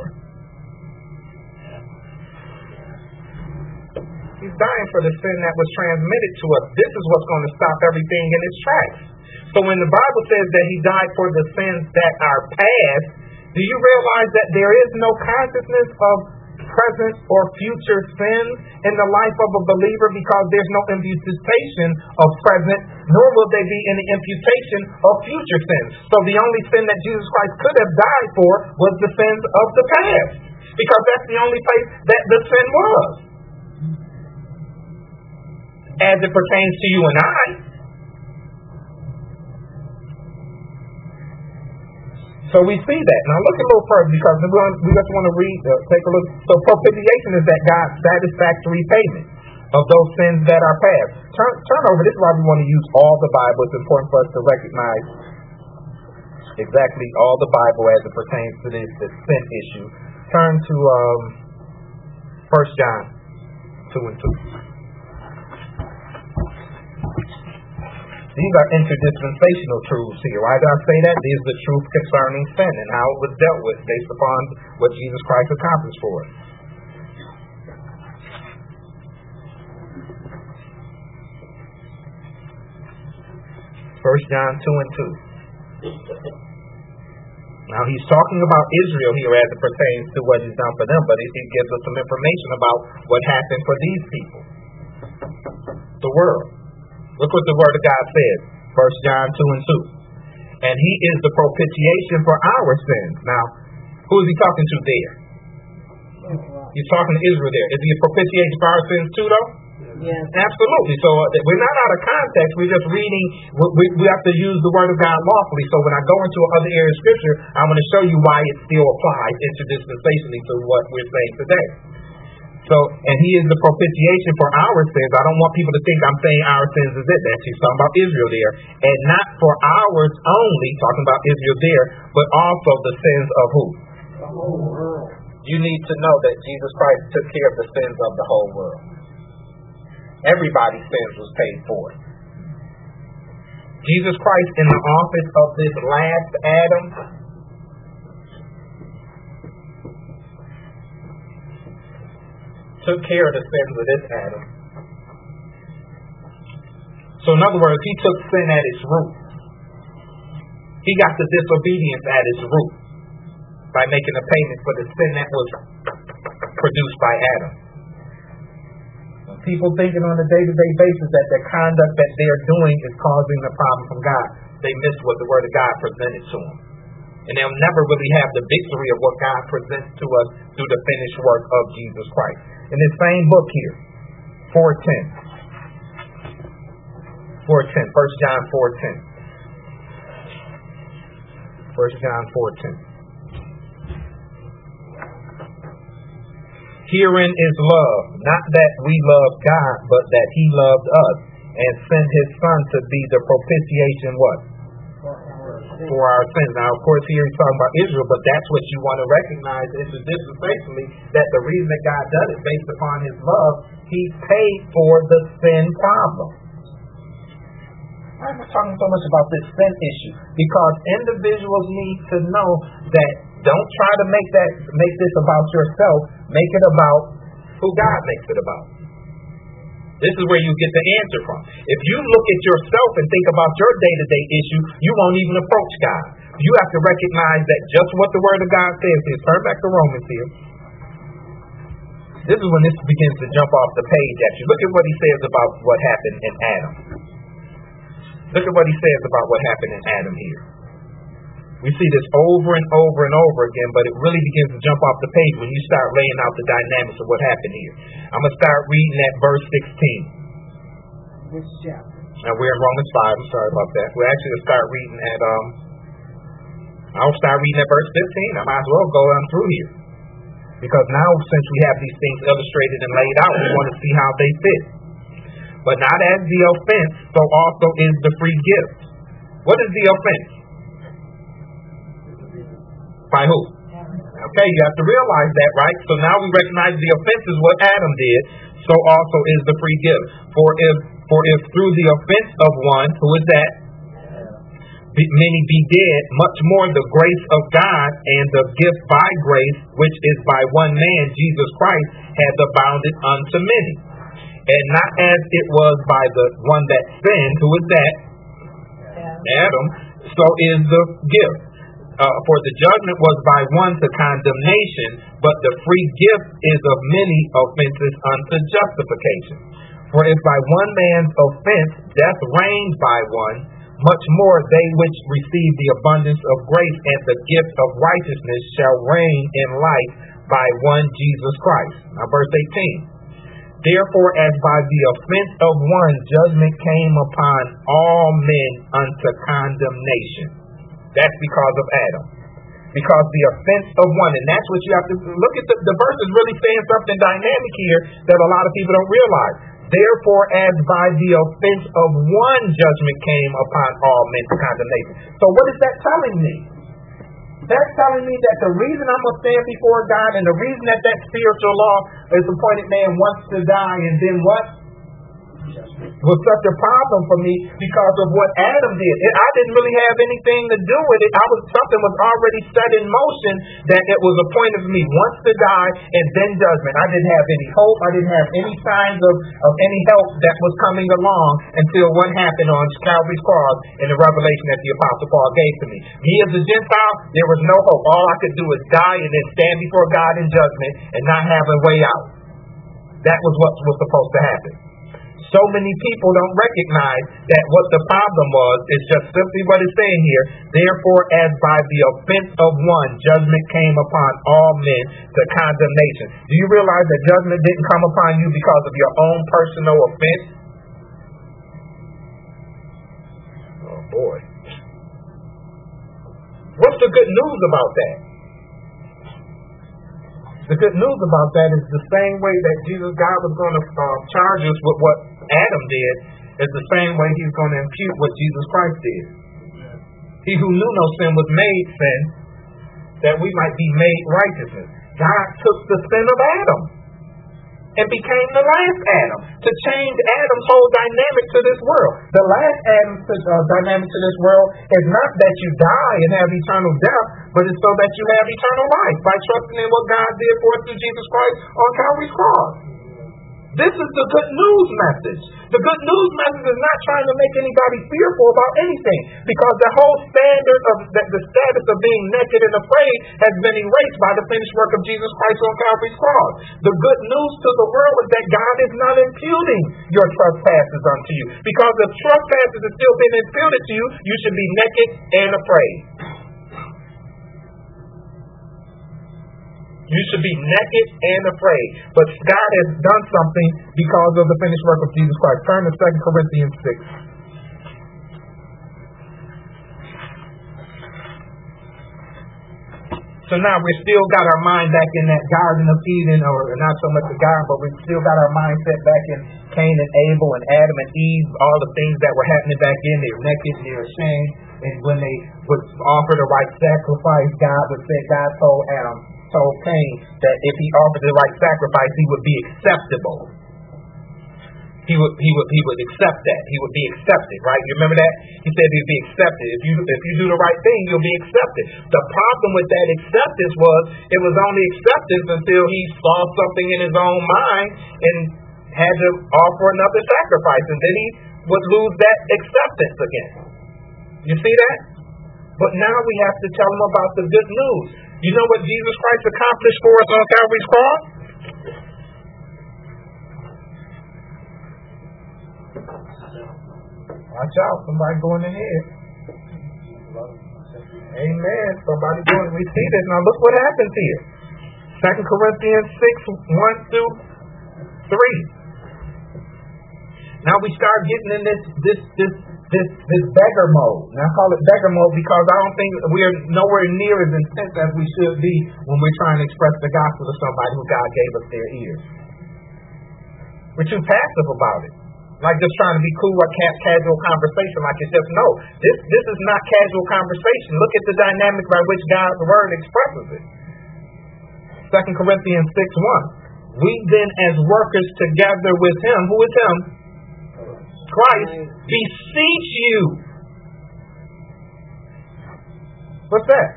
He's dying for the sin that was transmitted to us. This is what's going to stop everything in its tracks. So when the Bible says that he died for the sins that are past, do you realize that there is no consciousness of present or future sins in the life of a believer, because there's no imputation of present, nor will there be any imputation of future sins. So the only sin that Jesus Christ could have died for was the sins of the past, because that's the only place that the sin was, as it pertains to you and I. So we see that. Now look a little further, because we just want to read, uh, take a look. So propitiation is that God's satisfactory payment of those sins that are past. Turn, turn over. This is why we want to use all the Bible. It's important for us to recognize exactly all the Bible as it pertains to this, this sin issue. Turn to um, First John two and two. These are interdispensational truths here. Why do I say that? These are the truth concerning sin and how it was dealt with based upon what Jesus Christ accomplished for us. First John two and two. Now he's talking about Israel here as it pertains to what he's done for them, but it, it gives us some information about what happened for these people, the world. Look what the Word of God says, First John two and two. And he is the propitiation for our sins. Now, who is he talking to there? He's talking to Israel there. Is he a propitiation for our sins too, though? Yes. Absolutely. So uh, we're not out of context. We're just reading. We, we have to use the Word of God lawfully. So when I go into other area of Scripture, I'm going to show you why it still applies interdispensationally to what we're saying today. So, and he is the propitiation for our sins. I don't want people to think I'm saying our sins is it. That's he's talking about Israel there. And not for ours only, talking about Israel there, but also the sins of who? The whole world. You need to know that Jesus Christ took care of the sins of the whole world. Everybody's sins was paid for. Jesus Christ, in the office of this last Adam, took care of the sins of this Adam. So in other words, he took sin at its root. He got the disobedience at its root by making a payment for the sin that was produced by Adam. When people thinking on a day-to-day basis that the conduct that they're doing is causing the problem from God, they miss what the Word of God presented to them. And they'll never really have the victory of what God presents to us through the finished work of Jesus Christ. In this same book here, four ten. four ten. First John four ten. First John four ten. Herein is love, not that we love God, but that he loved us and sent his Son to be the propitiation what? for our sins. Now, of course, here he's talking about Israel, but that's what you want to recognize interdispensationally, that the reason that God does it based upon his love, he paid for the sin problem. Why am I talking so much about this sin issue? Because individuals need to know that don't try to make that make this about yourself. Make it about who God makes it about. This is where you get the answer from. If you look at yourself and think about your day-to-day issue, you won't even approach God. You have to recognize that just what the Word of God says is. Turn back to Romans here. This is when this begins to jump off the page at you. Look at what he says about what happened in Adam. Look at what he says about what happened in Adam here. We see this over and over and over again, but it really begins to jump off the page when you start laying out the dynamics of what happened here. I'm going to start reading at verse sixteen. Which chapter? Now we're in Romans five. I'm sorry about that. We're actually going to start reading at, um, I'll start reading at verse fifteen. I might as well go on through here. Because now, since we have these things illustrated and laid out, we want to see how they fit. But not as the offense, so also is the free gift. What is the offense? By who? Okay, you have to realize that, right? So now we recognize the offense is what Adam did, so also is the free gift. For if for if through the offense of one, who is that? Many be dead, much more the grace of God and the gift by grace, which is by one man, Jesus Christ, has abounded unto many. And not as it was by the one that sinned, who is that? Adam, so is the gift. Uh, for the judgment was by one to condemnation, but the free gift is of many offenses unto justification. For if by one man's offense death reigned by one, much more they which receive the abundance of grace and the gift of righteousness shall reign in life by one Jesus Christ. Now verse eighteen. Therefore, as by the offense of one judgment came upon all men unto condemnation. That's because of Adam. Because the offense of one, and that's what you have to look at. The, the verse is really saying something dynamic here that a lot of people don't realize. Therefore, as by the offense of one judgment came upon all men to condemnation. So what is that telling me? That's telling me that the reason I'm going to stand before God and the reason that that spiritual law is appointed man wants to die and then what? Was such a problem for me because of what Adam did. I didn't really have anything to do with it. I was something was already set in motion that it was appointed for me once to die and then judgment. I didn't have any hope. I didn't have any signs of, of any help that was coming along until what happened on Calvary's cross in the revelation that the Apostle Paul gave to me. Me as a Gentile, there was no hope. All I could do was die and then stand before God in judgment and not have a way out. That was what was supposed to happen. So many people don't recognize that what the problem was is just simply what it's saying here. Therefore, as by the offense of one, judgment came upon all men to condemnation. Do you realize that judgment didn't come upon you because of your own personal offense? Oh boy. What's the good news about that? The good news about that is the same way that Jesus, God was going to uh, charge us with what Adam did, is the same way he's going to impute what Jesus Christ did. He who knew no sin was made sin, that we might be made righteousness. God took the sin of Adam and became the last Adam to change Adam's whole dynamic to this world. The last Adam's uh, dynamic to this world is not that you die and have eternal death, but it's so that you have eternal life by trusting in what God did for us through Jesus Christ on Calvary's cross. This is the good news message. The good news message is not trying to make anybody fearful about anything, because the whole standard of the, the status of being naked and afraid has been erased by the finished work of Jesus Christ on Calvary's cross. The good news to the world is that God is not imputing your trespasses unto you, because if trespasses are still being imputed to you, you should be naked and afraid. You should be naked and afraid. But God has done something because of the finished work of Jesus Christ. Turn to Second Corinthians six. So now we still got our mind back in that Garden of Eden, or not so much the garden, but we still got our mindset back in Cain and Abel and Adam and Eve, all the things that were happening back in. They were naked, they were ashamed, and when they would offer the right sacrifice, God would say, God told Adam, told Cain that if he offered the right sacrifice, he would be acceptable. He would he would he would accept that. He would be accepted, right? You remember that? He said he'd be accepted. If you if you do the right thing, you'll be accepted. The problem with that acceptance was it was only acceptance until he saw something in his own mind and had to offer another sacrifice, and then he would lose that acceptance again. You see that? But now we have to tell him about the good news. You know what Jesus Christ accomplished for us on Calvary's cross? Watch out, somebody going in here. Amen. Somebody going, we see this. Now look what happens here. Second Corinthians six, one through three. Now we start getting in this this this this this beggar mode. Now I call it beggar mode because I don't think we're nowhere near as intense as we should be when we're trying to express the gospel to somebody who God gave us their ears. We're too passive about it. Like just trying to be cool or ca- casual conversation, like it's just no. This this is not casual conversation. Look at the dynamic by which God's word expresses it. Second Corinthians six one. We then as workers together with him, who is him? Christ, beseech you. What's that?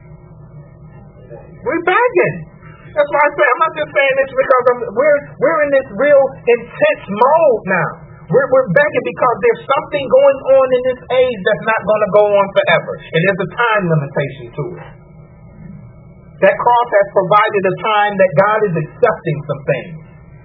We're begging. That's why I say I'm not just saying this because I'm, we're we're in this real intense mode now. We're, we're begging because there's something going on in this age that's not going to go on forever. And there's a time limitation to it. That cross has provided a time that God is accepting some things.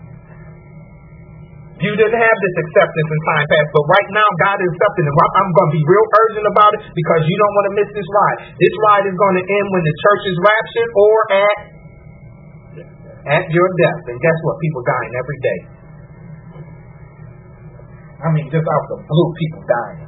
You didn't have this acceptance in time past, but right now God is accepting it. I'm going to be real urgent about it because you don't want to miss this ride. This ride is going to end when the church is raptured or at, at your death. And guess what? People dying every day. I mean, just off the blue, people dying.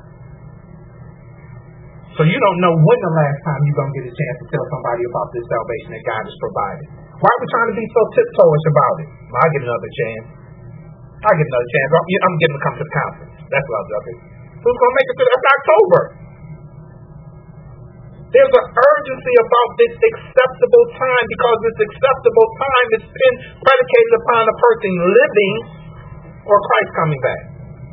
So you don't know when the last time you're going to get a chance to tell somebody about this salvation that God has provided. Why are we trying to be so tiptoeish about it? Well, I'll get another chance. I'll get another chance. I'm getting to come to the conference. That's what I'll do. Who's going to make it to that's October? There's an urgency about this acceptable time because this acceptable time is predicated upon a person living or Christ coming back.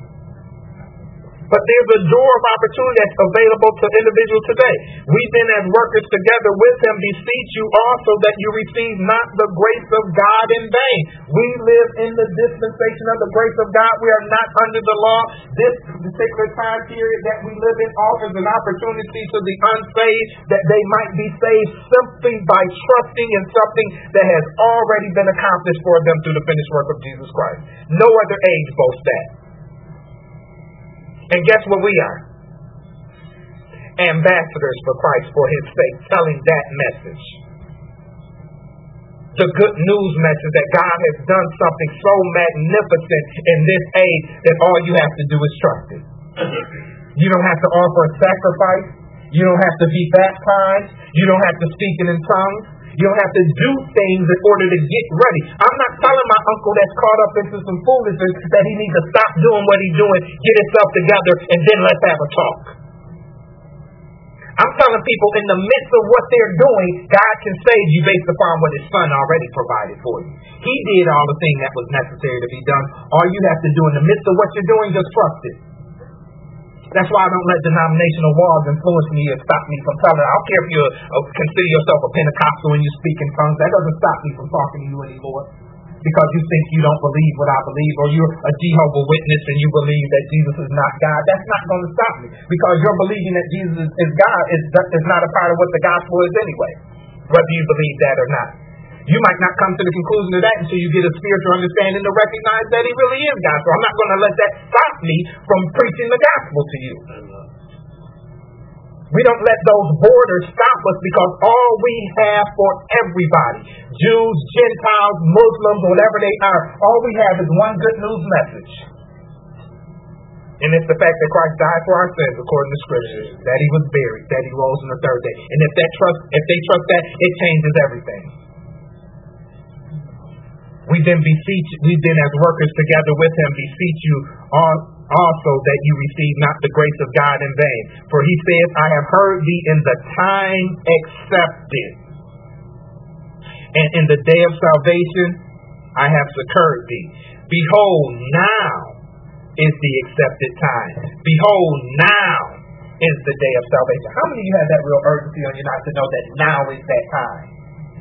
But there's a door of opportunity that's available to individuals today. We then as workers together with him beseech you also that you receive not the grace of God in vain. We live in the dispensation of the grace of God. We are not under the law. This particular time period that we live in offers an opportunity to the unsaved that they might be saved simply by trusting in something that has already been accomplished for them through the finished work of Jesus Christ. No other age boasts that. And guess what we are? Ambassadors for Christ for his sake, telling that message. The good news message that God has done something so magnificent in this age that all you have to do is trust it. You don't have to offer a sacrifice. You don't have to be baptized. You don't have to speak it in tongues. You don't have to do things in order to get ready. I'm not telling my uncle that's caught up into some foolishness that he needs to stop doing what he's doing, get himself together, and then let's have a talk. I'm telling people in the midst of what they're doing, God can save you based upon what his son already provided for you. He did all the things that was necessary to be done. All you have to do in the midst of what you're doing, just trust it. That's why I don't let denominational walls influence me or stop me from telling. I don't care if you uh, consider yourself a Pentecostal and you speak in tongues. That doesn't stop me from talking to you anymore. Because you think you don't believe what I believe, or you're a Jehovah's Witness and you believe that Jesus is not God. That's not going to stop me. Because you're believing that Jesus is, is God is, is not a part of what the gospel is anyway. Whether you believe that or not. You might not come to the conclusion of that until you get a spiritual understanding to recognize that he really is God. So I'm not going to let that stop me from preaching the gospel to you. We don't let those borders stop us because all we have for everybody, Jews, Gentiles, Muslims, whatever they are, all we have is one good news message. And it's the fact that Christ died for our sins according to Scriptures, that he was buried, that he rose on the third day. And if that trust, if they trust that, it changes everything. We then beseech, we then as workers together with him beseech you all, also that you receive not the grace of God in vain. For he says, I have heard thee in the time accepted, and in the day of salvation I have succored thee. Behold, now is the accepted time. Behold, now is the day of salvation. How many of you have that real urgency on you not to know that now is that time?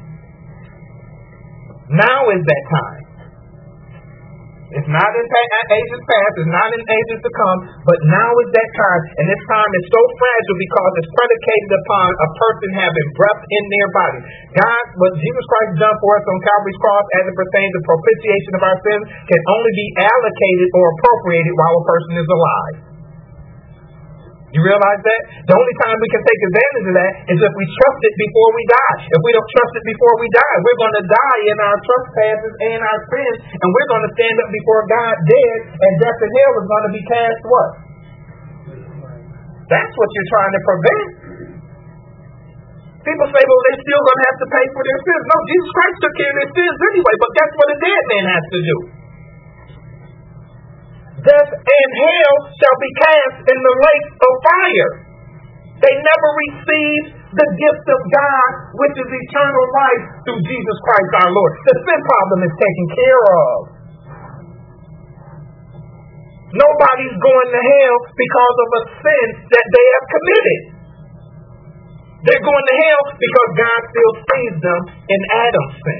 Now is that time. It's not in ages past, it's not in ages to come, but now is that time. And this time is so fragile because it's predicated upon a person having breath in their body. God, what Jesus Christ done for us on Calvary's cross as it pertains to propitiation of our sins can only be allocated or appropriated while a person is alive. You realize that? The only time we can take advantage of that is if we trust it before we die. If we don't trust it before we die, we're going to die in our trespasses and our sins, and we're going to stand up before God dead, and death and hell is going to be cast what? That's what you're trying to prevent. People say, well, they're still going to have to pay for their sins. No, Jesus Christ took care of their sins anyway, but that's what a dead man has to do. Death and hell shall be cast in the lake of fire. They never received the gift of God, which is eternal life through Jesus Christ our Lord. The sin problem is taken care of. Nobody's going to hell because of a sin that they have committed. They're going to hell because God still saves them in Adam's sin.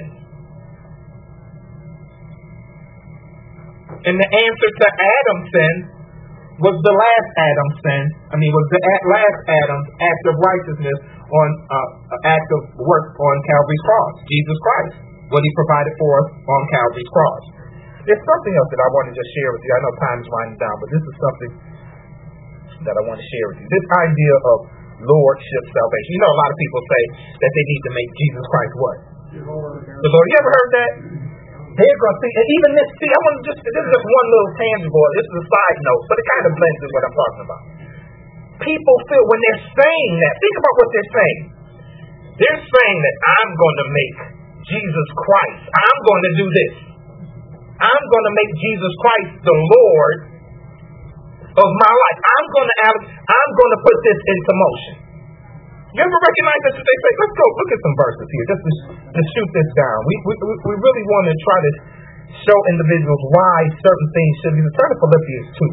And the answer to Adam's sin was the last Adam's sin. I mean, was the last Adam's act of righteousness on uh, an act of work on Calvary's cross, Jesus Christ, what he provided for us on Calvary's cross. There's something else that I want to just share with you. I know time is winding down, but this is something that I want to share with you. This idea of lordship salvation. You know, a lot of people say that they need to make Jesus Christ what? The Lord. The Lord. You ever heard that? They're going to see, and even this, see, I want to just, this is just one little tangible, this is a side note, but it kind of blends with what I'm talking about. People feel, when they're saying that, think about what they're saying. They're saying that I'm going to make Jesus Christ, I'm going to do this. I'm going to make Jesus Christ the Lord of my life. I'm going to, I'm going to put this into motion. You ever recognize that? They say, let's go look at some verses here just to, to shoot this down. We, we we really want to try to show individuals why certain things should be. Turn to Philippians two.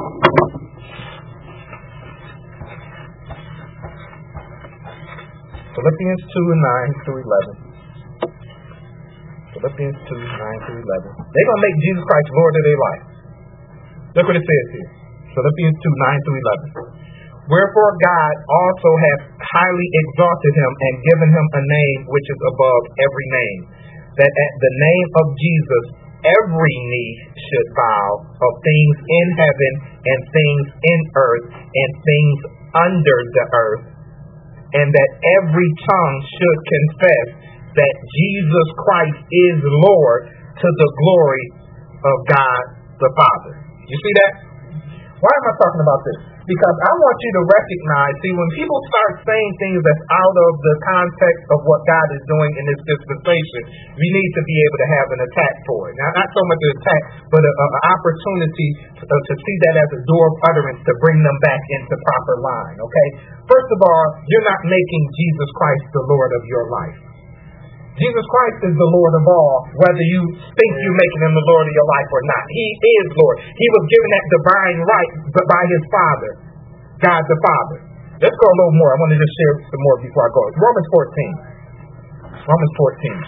Philippians two and nine through eleven. Philippians two, nine through eleven. They're going to make Jesus Christ Lord of their life. Look what it says here. Philippians two, nine through eleven. Wherefore God also hath highly exalted him and given him a name which is above every name, that at the name of Jesus every knee should bow, of things in heaven and things in earth and things under the earth, and that every tongue should confess that Jesus Christ is Lord, to the glory of God the Father. You see that? Why am I talking about this? Because I want you to recognize, see, when people start saying things that's out of the context of what God is doing in this dispensation, we need to be able to have an attack for it. Now, not so much an attack, but an opportunity to, uh, to see that as a door of utterance to bring them back into proper line, okay? First of all, you're not making Jesus Christ the Lord of your life. Jesus Christ is the Lord of all, whether you think you're making him the Lord of your life or not. He is Lord. He was given that divine right by his Father, God the Father. Let's go a little more. I want to just share some more before I go. It's Romans fourteen. Romans fourteen.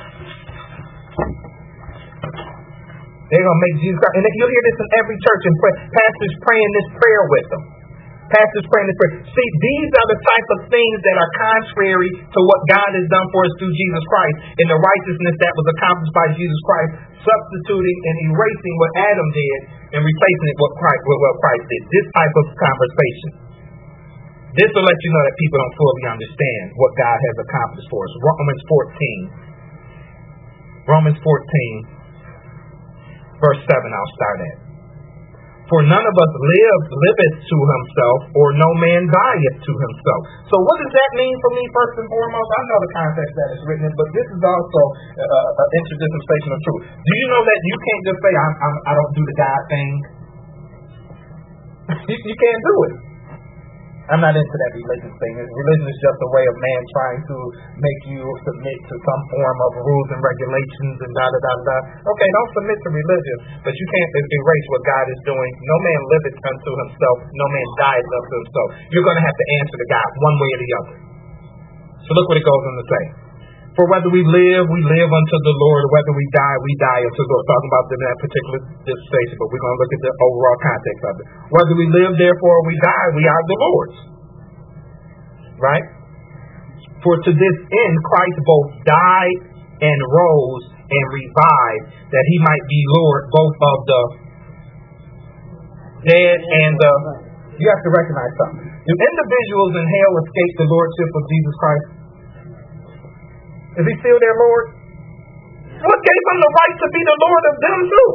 They're going to make Jesus Christ. And if you'll hear this in every church, and pray, pastors praying this prayer with them. Pastors praying this prayer. See, these are the type of things that are contrary to what God has done for us through Jesus Christ, in the righteousness that was accomplished by Jesus Christ, substituting and erasing what Adam did and replacing it with Christ, with what Christ did. This type of conversation. This will let you know that people don't fully understand what God has accomplished for us. Romans fourteen. Romans fourteen, verse seven, I'll start at. For none of us live, liveth to himself, or no man dieth to himself. So what does that mean for me, first and foremost? I know the context that is written in, but this is also uh, an interdispensational truth. Do you know that you can't just say, I'm, I'm, I don't do the God thing? you, you can't do it. I'm not into that religion thing. Religion is just a way of man trying to make you submit to some form of rules and regulations and da da da da. Okay, don't submit to religion, but you can't erase what God is doing. No man liveth unto himself. No man dieth unto himself. You're going to have to answer to God one way or the other. So look what it goes on to say. For whether we live, we live unto the Lord, or whether we die, we die unto the Lord. Talking about them in that particular dispensation, but we're going to look at the overall context of it. Whether we live, therefore, or we die, we are the Lord's. Right? For to this end Christ both died and rose and revived, that he might be Lord both of the dead and the... You have to recognize something. Do individuals in hell escape the lordship of Jesus Christ? Is he still their Lord? What gave him the right to be the Lord of them too?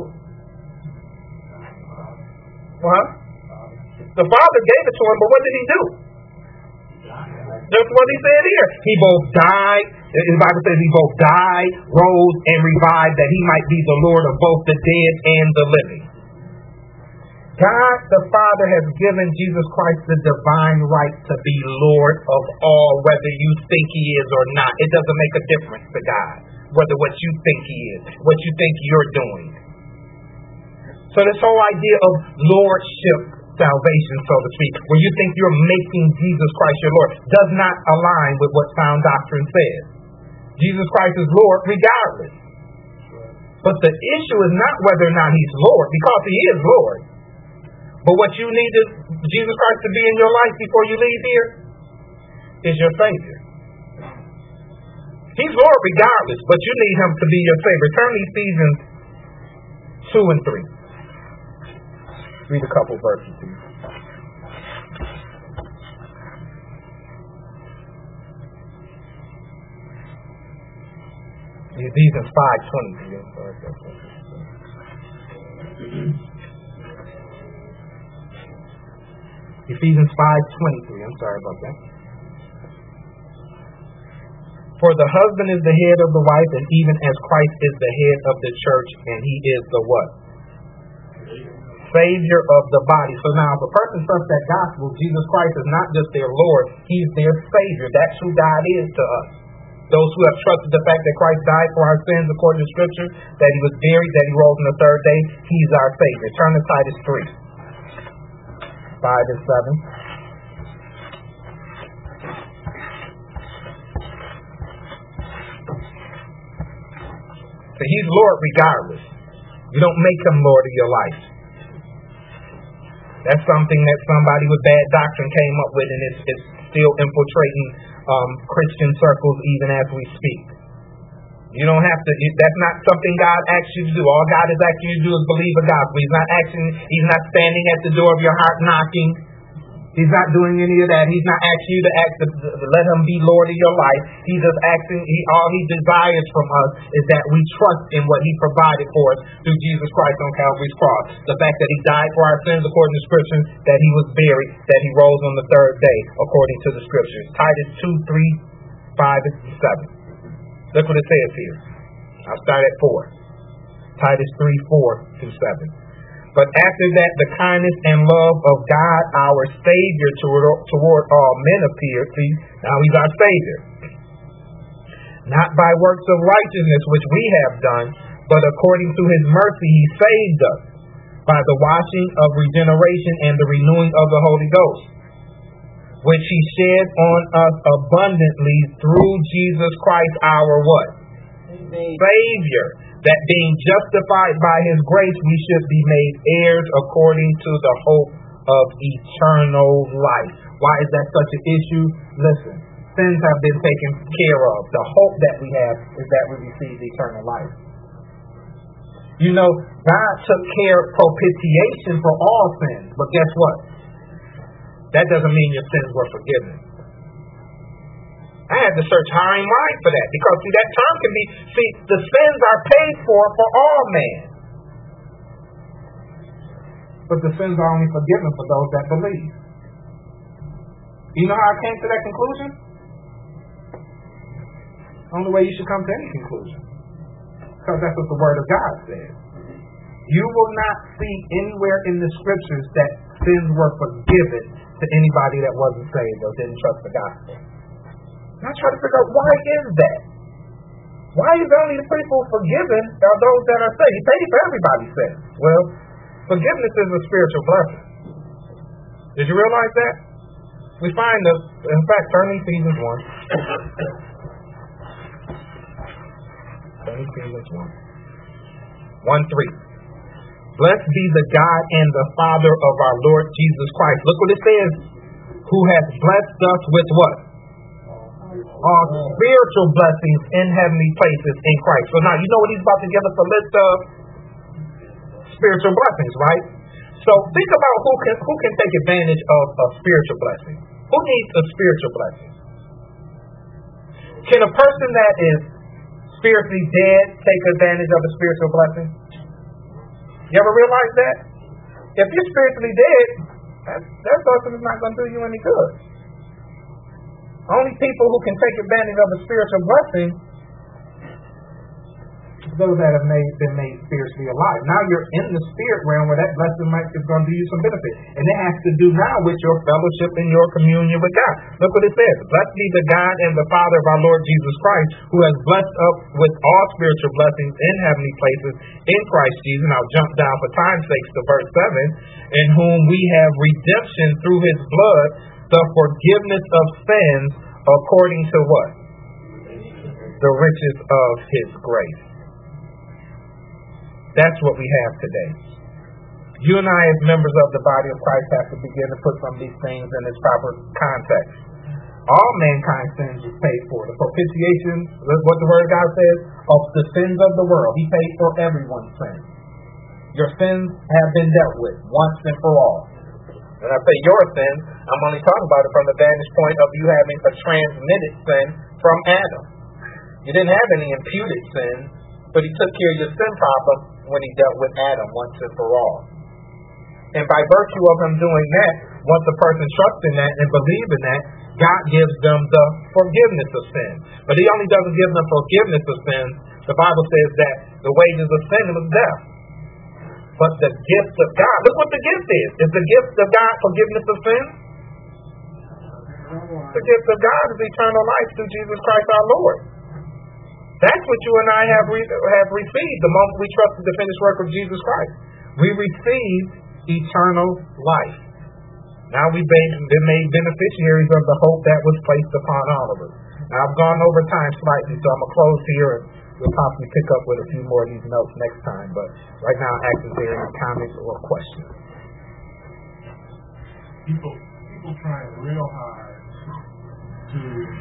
What? The Father gave it to him, but what did he do? That's what he said here. He both died, the Bible says he both died, rose, and revived, that he might be the Lord of both the dead and the living. God the Father has given Jesus Christ the divine right to be Lord of all, whether you think he is or not. It doesn't make a difference to God, whether what you think he is, what you think you're doing. So this whole idea of lordship, salvation, so to speak, where you think you're making Jesus Christ your Lord, does not align with what sound doctrine says. Jesus Christ is Lord regardless. But the issue is not whether or not he's Lord, because he is Lord. But what you need is Jesus Christ to be in your life before you leave here is your Savior. He's Lord regardless, but you need him to be your Savior. Turn to Ephesians two and three. Read a couple verses to you. Ephesians five twenty. Ephesians five twenty-three. I'm sorry about that. For the husband is the head of the wife, and even as Christ is the head of the church, and he is the what? Savior of the body. So now, if a person trusts that gospel, Jesus Christ is not just their Lord, he's their Savior. That's who God is to us. Those who have trusted the fact that Christ died for our sins according to Scripture, that he was buried, that he rose on the third day, he's our Savior. Turn to Titus three. five and seven. So he's Lord regardless. You don't make him Lord of your life. That's something that somebody with bad doctrine came up with, and it's, it's still infiltrating um, Christian circles even as we speak. You don't have to, that's not something God asks you to do. All God is asking you to do is believe the gospel. He's not asking, he's not standing at the door of your heart knocking. He's not doing any of that. He's not asking you to ask to, to let him be Lord of your life. He's just asking, he, all he desires from us is that we trust in what he provided for us through Jesus Christ on Calvary's cross. The fact that he died for our sins according to Scripture, that he was buried, that he rose on the third day according to the Scriptures. Titus two, three, five, and seven. Look what it says here. I'll start at four. Titus three, four through seven. But after that, the kindness and love of God, our Savior, toward, toward all men appeared. See, now he's our Savior. Not by works of righteousness which we have done, but according to his mercy he saved us, by the washing of regeneration and the renewing of the Holy Ghost, which he shed on us abundantly through Jesus Christ our what? Savior. That being justified by his grace, we should be made heirs according to the hope of eternal life. Why is that such an issue? Listen, sins have been taken care of. The hope that we have is that we receive eternal life. You know, God took care of propitiation for all sins, but guess what? That doesn't mean your sins were forgiven. I had to search high and wide for that, because see, that term can be, see, the sins are paid for for all men. but the sins are only forgiven for those that believe. You know how I came to that conclusion? Only way you should come to any conclusion. Because that's what the Word of God says. You will not see anywhere in the Scriptures that sins were forgiven to anybody that wasn't saved or didn't trust the gospel. And I try to figure out, why is that? Why is only the people forgiven are those that are saved? He paid for everybody's sins. Well, forgiveness is a spiritual blessing. Did you realize that? We find that, in fact, turn to Ephesians one. Turn to Ephesians one. one three. Blessed be the God and the Father of our Lord Jesus Christ. Look what it says. Who has blessed us with what? All spiritual blessings in heavenly places in Christ. So now you know what he's about to give us a list of spiritual blessings, right? So think about who can who can take advantage of a spiritual blessing. Who needs a spiritual blessing? Can a person that is spiritually dead take advantage of a spiritual blessing? You ever realize that? If you're spiritually dead, that, that blessing is not going to do you any good. Only people who can take advantage of a spiritual blessing those that have made, been made spiritually alive. Now you're in the spirit realm where that blessing might is going to do you some benefit. And it has to do now with your fellowship and your communion with God. Look what it says. Blessed be the God and the Father of our Lord Jesus Christ, who has blessed us with all spiritual blessings in heavenly places in Christ Jesus. And I'll jump down for time's sake to verse seven. In whom we have redemption through his blood, the forgiveness of sins according to what? The riches of his grace. That's what we have today. You and I, as members of the body of Christ, have to begin to put some of these things in its proper context. All mankind's sins is paid for. The propitiation, what the Word of God says, of the sins of the world. He paid for everyone's sins. Your sins have been dealt with once and for all. When I say your sins, I'm only talking about it from the vantage point of you having a transmitted sin from Adam. You didn't have any imputed sin, but he took care of your sin problem when he dealt with Adam once and for all. And by virtue of him doing that, once a person trusts in that and believes in that, God gives them the forgiveness of sin. But he only doesn't give them forgiveness of sin. The Bible says that the wages of sin was death. But the gift of God, look what the gift is. Is the gift of God forgiveness of sin? The gift of God is eternal life through Jesus Christ our Lord. That's what you and I have re- have received the moment we trusted the finished work of Jesus Christ. We received eternal life. Now we've been made beneficiaries of the hope that was placed upon all of us. Now I've gone over time slightly, so I'm going to close here and we'll possibly pick up with a few more of these notes next time. But right now, ask if there are any comments or questions. People, people trying real hard to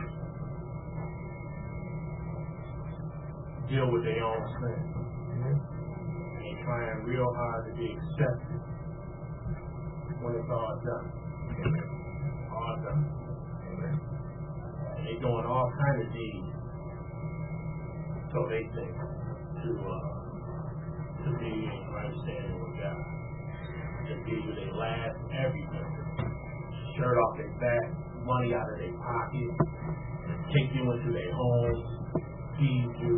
deal with their own sin. Mm-hmm. They're trying real hard to be accepted when it's all done. Amen. All done. Amen. And they're doing all kinds of deeds, so they think, to uh, to be in right standing with God. To give you their last everything. Shirt off their back, money out of their pocket, take you into their home, feed you.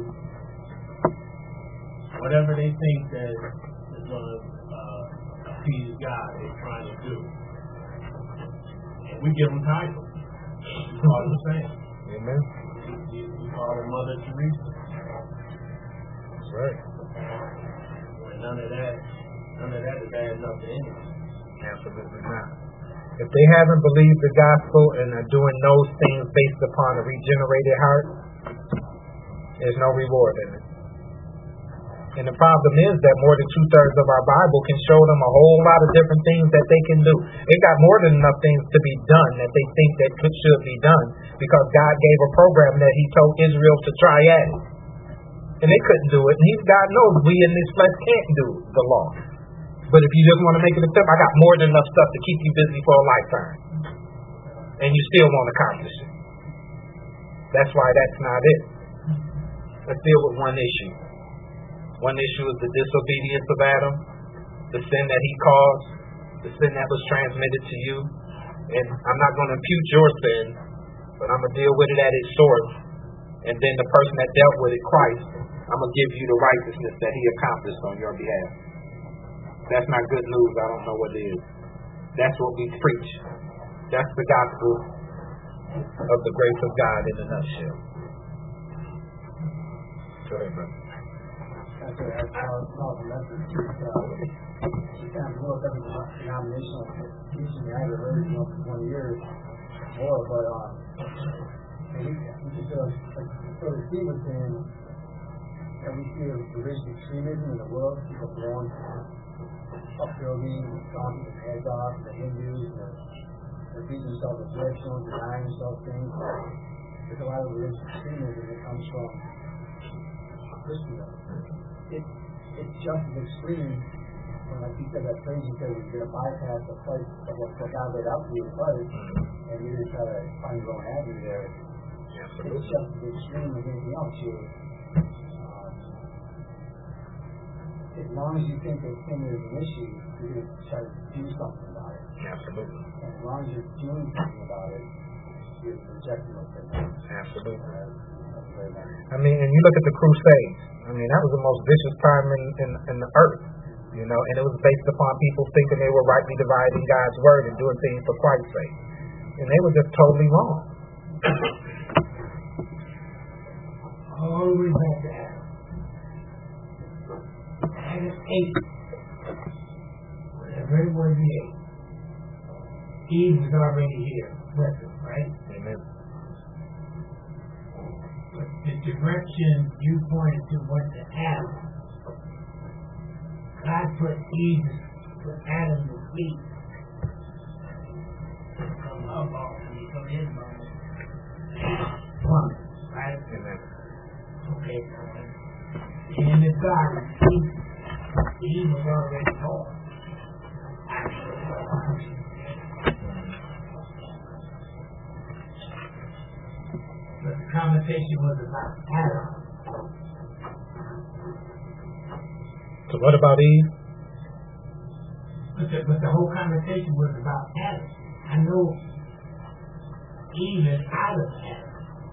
Whatever they think that is going to uh, please God, they're trying to do. And we give them titles. We call them the same. Amen. We, we call them Mother Teresa. That's right. And none of that, none of that is bad enough to anyone. Absolutely not. If they haven't believed the gospel and are doing those things based upon a regenerated heart, there's no reward in it. And the problem is that more than two-thirds of our Bible can show them a whole lot of different things that they can do. They got more than enough things to be done that they think that could, should be done because God gave a program that he told Israel to try at it. And they couldn't do it. And he, God knows we in this flesh can't do the law. But if you just want to make it a step, I got more than enough stuff to keep you busy for a lifetime. And you still won't accomplish it. That's why that's not it. Let's deal with one issue. One issue is the disobedience of Adam. the sin that he caused, the sin that was transmitted to you. And I'm not going to impute your sin, but I'm going to deal with it at its source. And then the person that dealt with it, Christ, I'm going to give you the righteousness that he accomplished on your behalf. That's not good news. I don't know what it is. That's what we preach. That's the gospel of the grace of God in a nutshell. Go ahead, brother. That's what I was talking about. She kind of looked up at the denominational teaching I ever heard, you know, for twenty years more, but uh, and we, we just sort of, like, sort of see what's in, and we see a religious extremism in the world, people throwing upbuilding, talking their heads off, the Hindus, and they're, they're beating themselves with rituals, denying themselves things. There's a lot of religious extremism that comes from Christendom. It, it's just as extreme when, like you said, that phrase you said, you're going to bypass the place of what God laid out for you first, and you're going to try to find your own avenue there. It's just as extreme as anything else. You, um, as long as you think that sin is an issue, you're going to try to do something about it. Absolutely. And as long as you're doing something about it, you're rejecting those things. Absolutely. Uh, I mean, and you look at the Crusades. I mean, that was the most vicious time in, in, in the earth, you know, and it was based upon people thinking they were rightly dividing God's word and doing things for Christ's sake. And they were just totally wrong. Always have to have. Adam ate. Whatever it was he ate. Eve was already here with him, right? Amen. But the direction you pointed to was to Adam. God put Eve, put Adam to sleep. From her bone, from his bone. Woman, right? Amen. Okay, fine. In the garden, Eve, Eve was already born. But the conversation was about Adam. So what about Eve? But the, but the whole conversation was about Adam. I know Eve is out of Adam.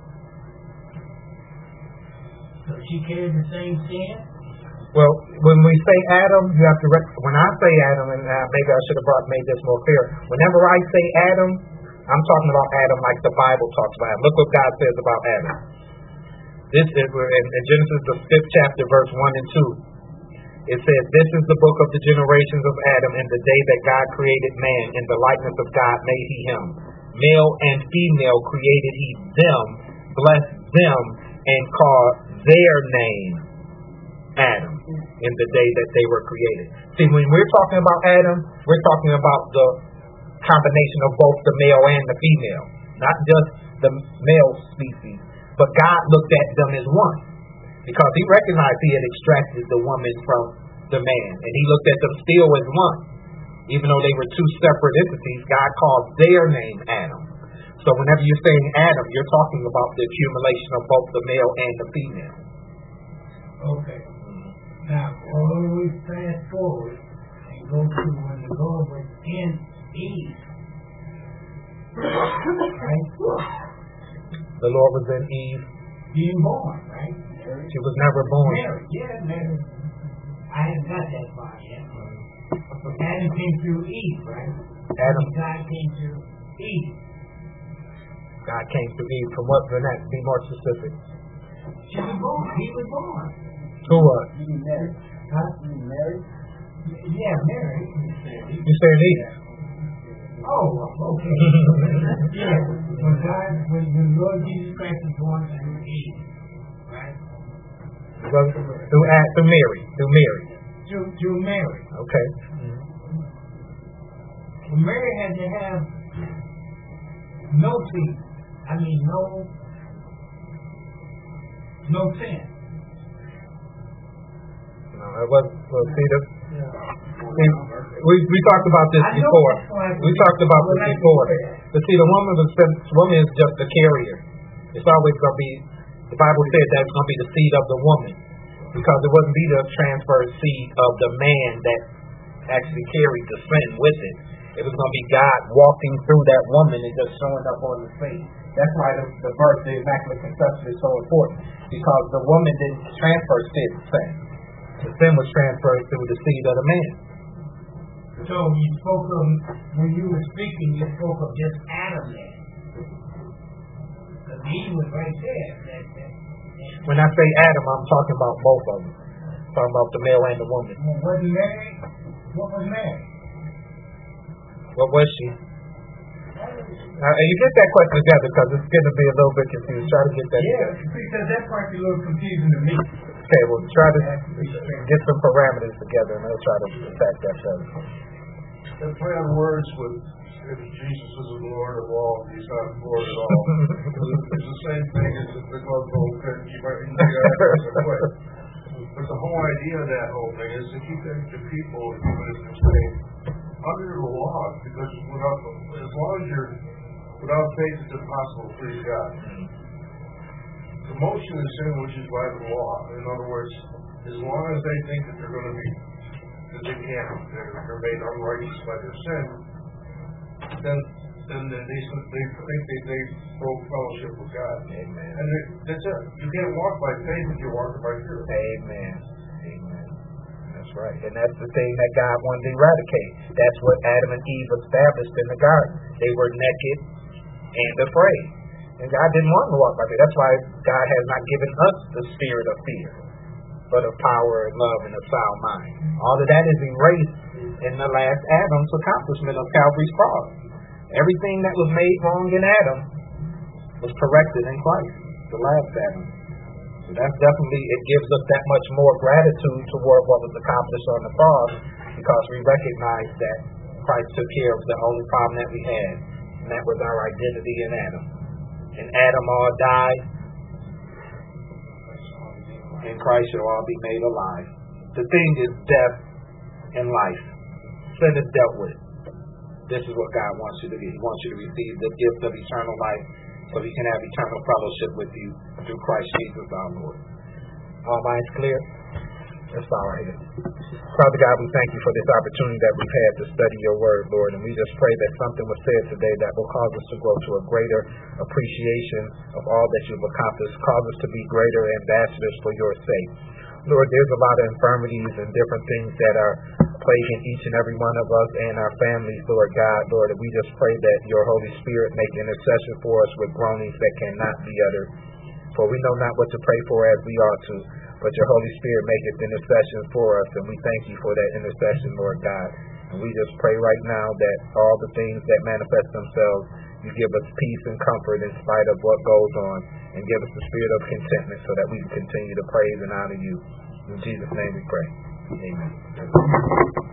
So she carries the same sin? Well, when we say Adam, you have to rec- when I say Adam, and uh, maybe I should have brought made this more clear. Whenever I say Adam, I'm talking about Adam like the Bible talks about him. Look what God says about Adam. This is in, in Genesis the fifth chapter, verse one and two. It says, "This is the book of the generations of Adam. In the day that God created man, in the likeness of God made he him. Male and female created he them, blessed them, and called their name Adam in the day that they were created." See, when we're talking about Adam, we're talking about the combination of both the male and the female, not just the male species, but God looked at them as one because he recognized he had extracted the woman from the man, and he looked at them still as one. Even though they were two separate entities, God called their name Adam. So whenever you're saying Adam, you're talking about the accumulation of both the male and the female. Okay. Now, always fast forward and go to when the Lord was in Eve. Right? The Lord was in Eve. Being born, right? She was never born. Mary, yeah, Mary. I haven't got that far yet. Adam came through Eve, right? Adam. God came through Eve. God came through Eve. From what? That? Be more specific. She was born. He was born. Who was? You mean married? Huh? You mean married? Yeah, Mary. You said Eve. Oh, okay. Yeah. When God, when the Lord Jesus Christ was born through Eve, right? Well, through, uh, through Mary. Through Mary. Through, through Mary. Okay. Well, Mary had to have no sin. I mean, no, no sin. No, it wasn't. Well, see, the, see, we we talked about this I know before. that's why- We talked about Well, this that's before. fair. But see, the woman was woman is just a carrier. It's always going to be. The Bible said that it's going to be the seed of the woman, because it wouldn't be the transferred seed of the man that actually carried the sin with it. It was going to be God walking through that woman and just showing up on the scene. That's why the, the verse, the Immaculate Conception, is so important, because the woman didn't transfer sin. The sin was transferred through the seed of the man. So you spoke of, when you were speaking, you spoke of just Adam there. Because Eve was right there. That, that, that. When I say Adam, I'm talking about both of them. I'm talking about the male and the woman. Well, wasn't Mary? What was Mary? What was she? Now, and you get that question together because it's going to be a little bit confused. Try to get that Yeah, together. because that part's a little confusing to me. Okay, well, try to get some parameters together and we'll try to attack that better. The play on words with if Jesus is the Lord of all, he's not Lord at all. It's the same thing as if the glove gold pin, you might you might quit. But the whole idea of that whole thing is to keep the people in saying under the law, because without as long as you're without faith it's impossible to please God. The motion is sin which is by the law. In other words, as long as they think that they're going to be that they can't, they're, they're made unrighteous by their sin, then then they they think they they broke fellowship with God. Amen. And they, that's it. You can't walk by faith if you're walking by fear. Amen. Amen. That's right. And that's the thing that God wanted to eradicate. That's what Adam and Eve established in the garden. They were naked and afraid. And God didn't want them to walk by faith. That's why God has not given us the spirit of fear, but of power and love and a sound mind. All of that is erased in the last Adam's accomplishment of Calvary's cross. Everything that was made wrong in Adam was corrected in Christ, the last Adam. So that's definitely, it gives us that much more gratitude toward what was accomplished on the cross, because we recognize that Christ took care of the only problem that we had, and that was our identity in Adam. And Adam all died, and Christ shall all be made alive. The thing is death and life. Sin is dealt with. This is what God wants you to be. He wants you to receive the gift of eternal life so He can have eternal fellowship with you through Christ Jesus our Lord. All minds clear? That's all right. Father God, we thank you for this opportunity that we've had to study your word, Lord, and we just pray that something was said today that will cause us to grow to a greater appreciation of all that you've accomplished, cause us to be greater ambassadors for your sake. Lord, there's a lot of infirmities and different things that are plaguing each and every one of us and our families, Lord God, Lord, and we just pray that your Holy Spirit make intercession for us with groanings that cannot be uttered. For we know not what to pray for as we ought to, but your Holy Spirit maketh intercession for us, and we thank you for that intercession, Lord God. And we just pray right now that all the things that manifest themselves, you give us peace and comfort in spite of what goes on, and give us the spirit of contentment so that we can continue to praise and honor you. In Jesus' name we pray. Amen.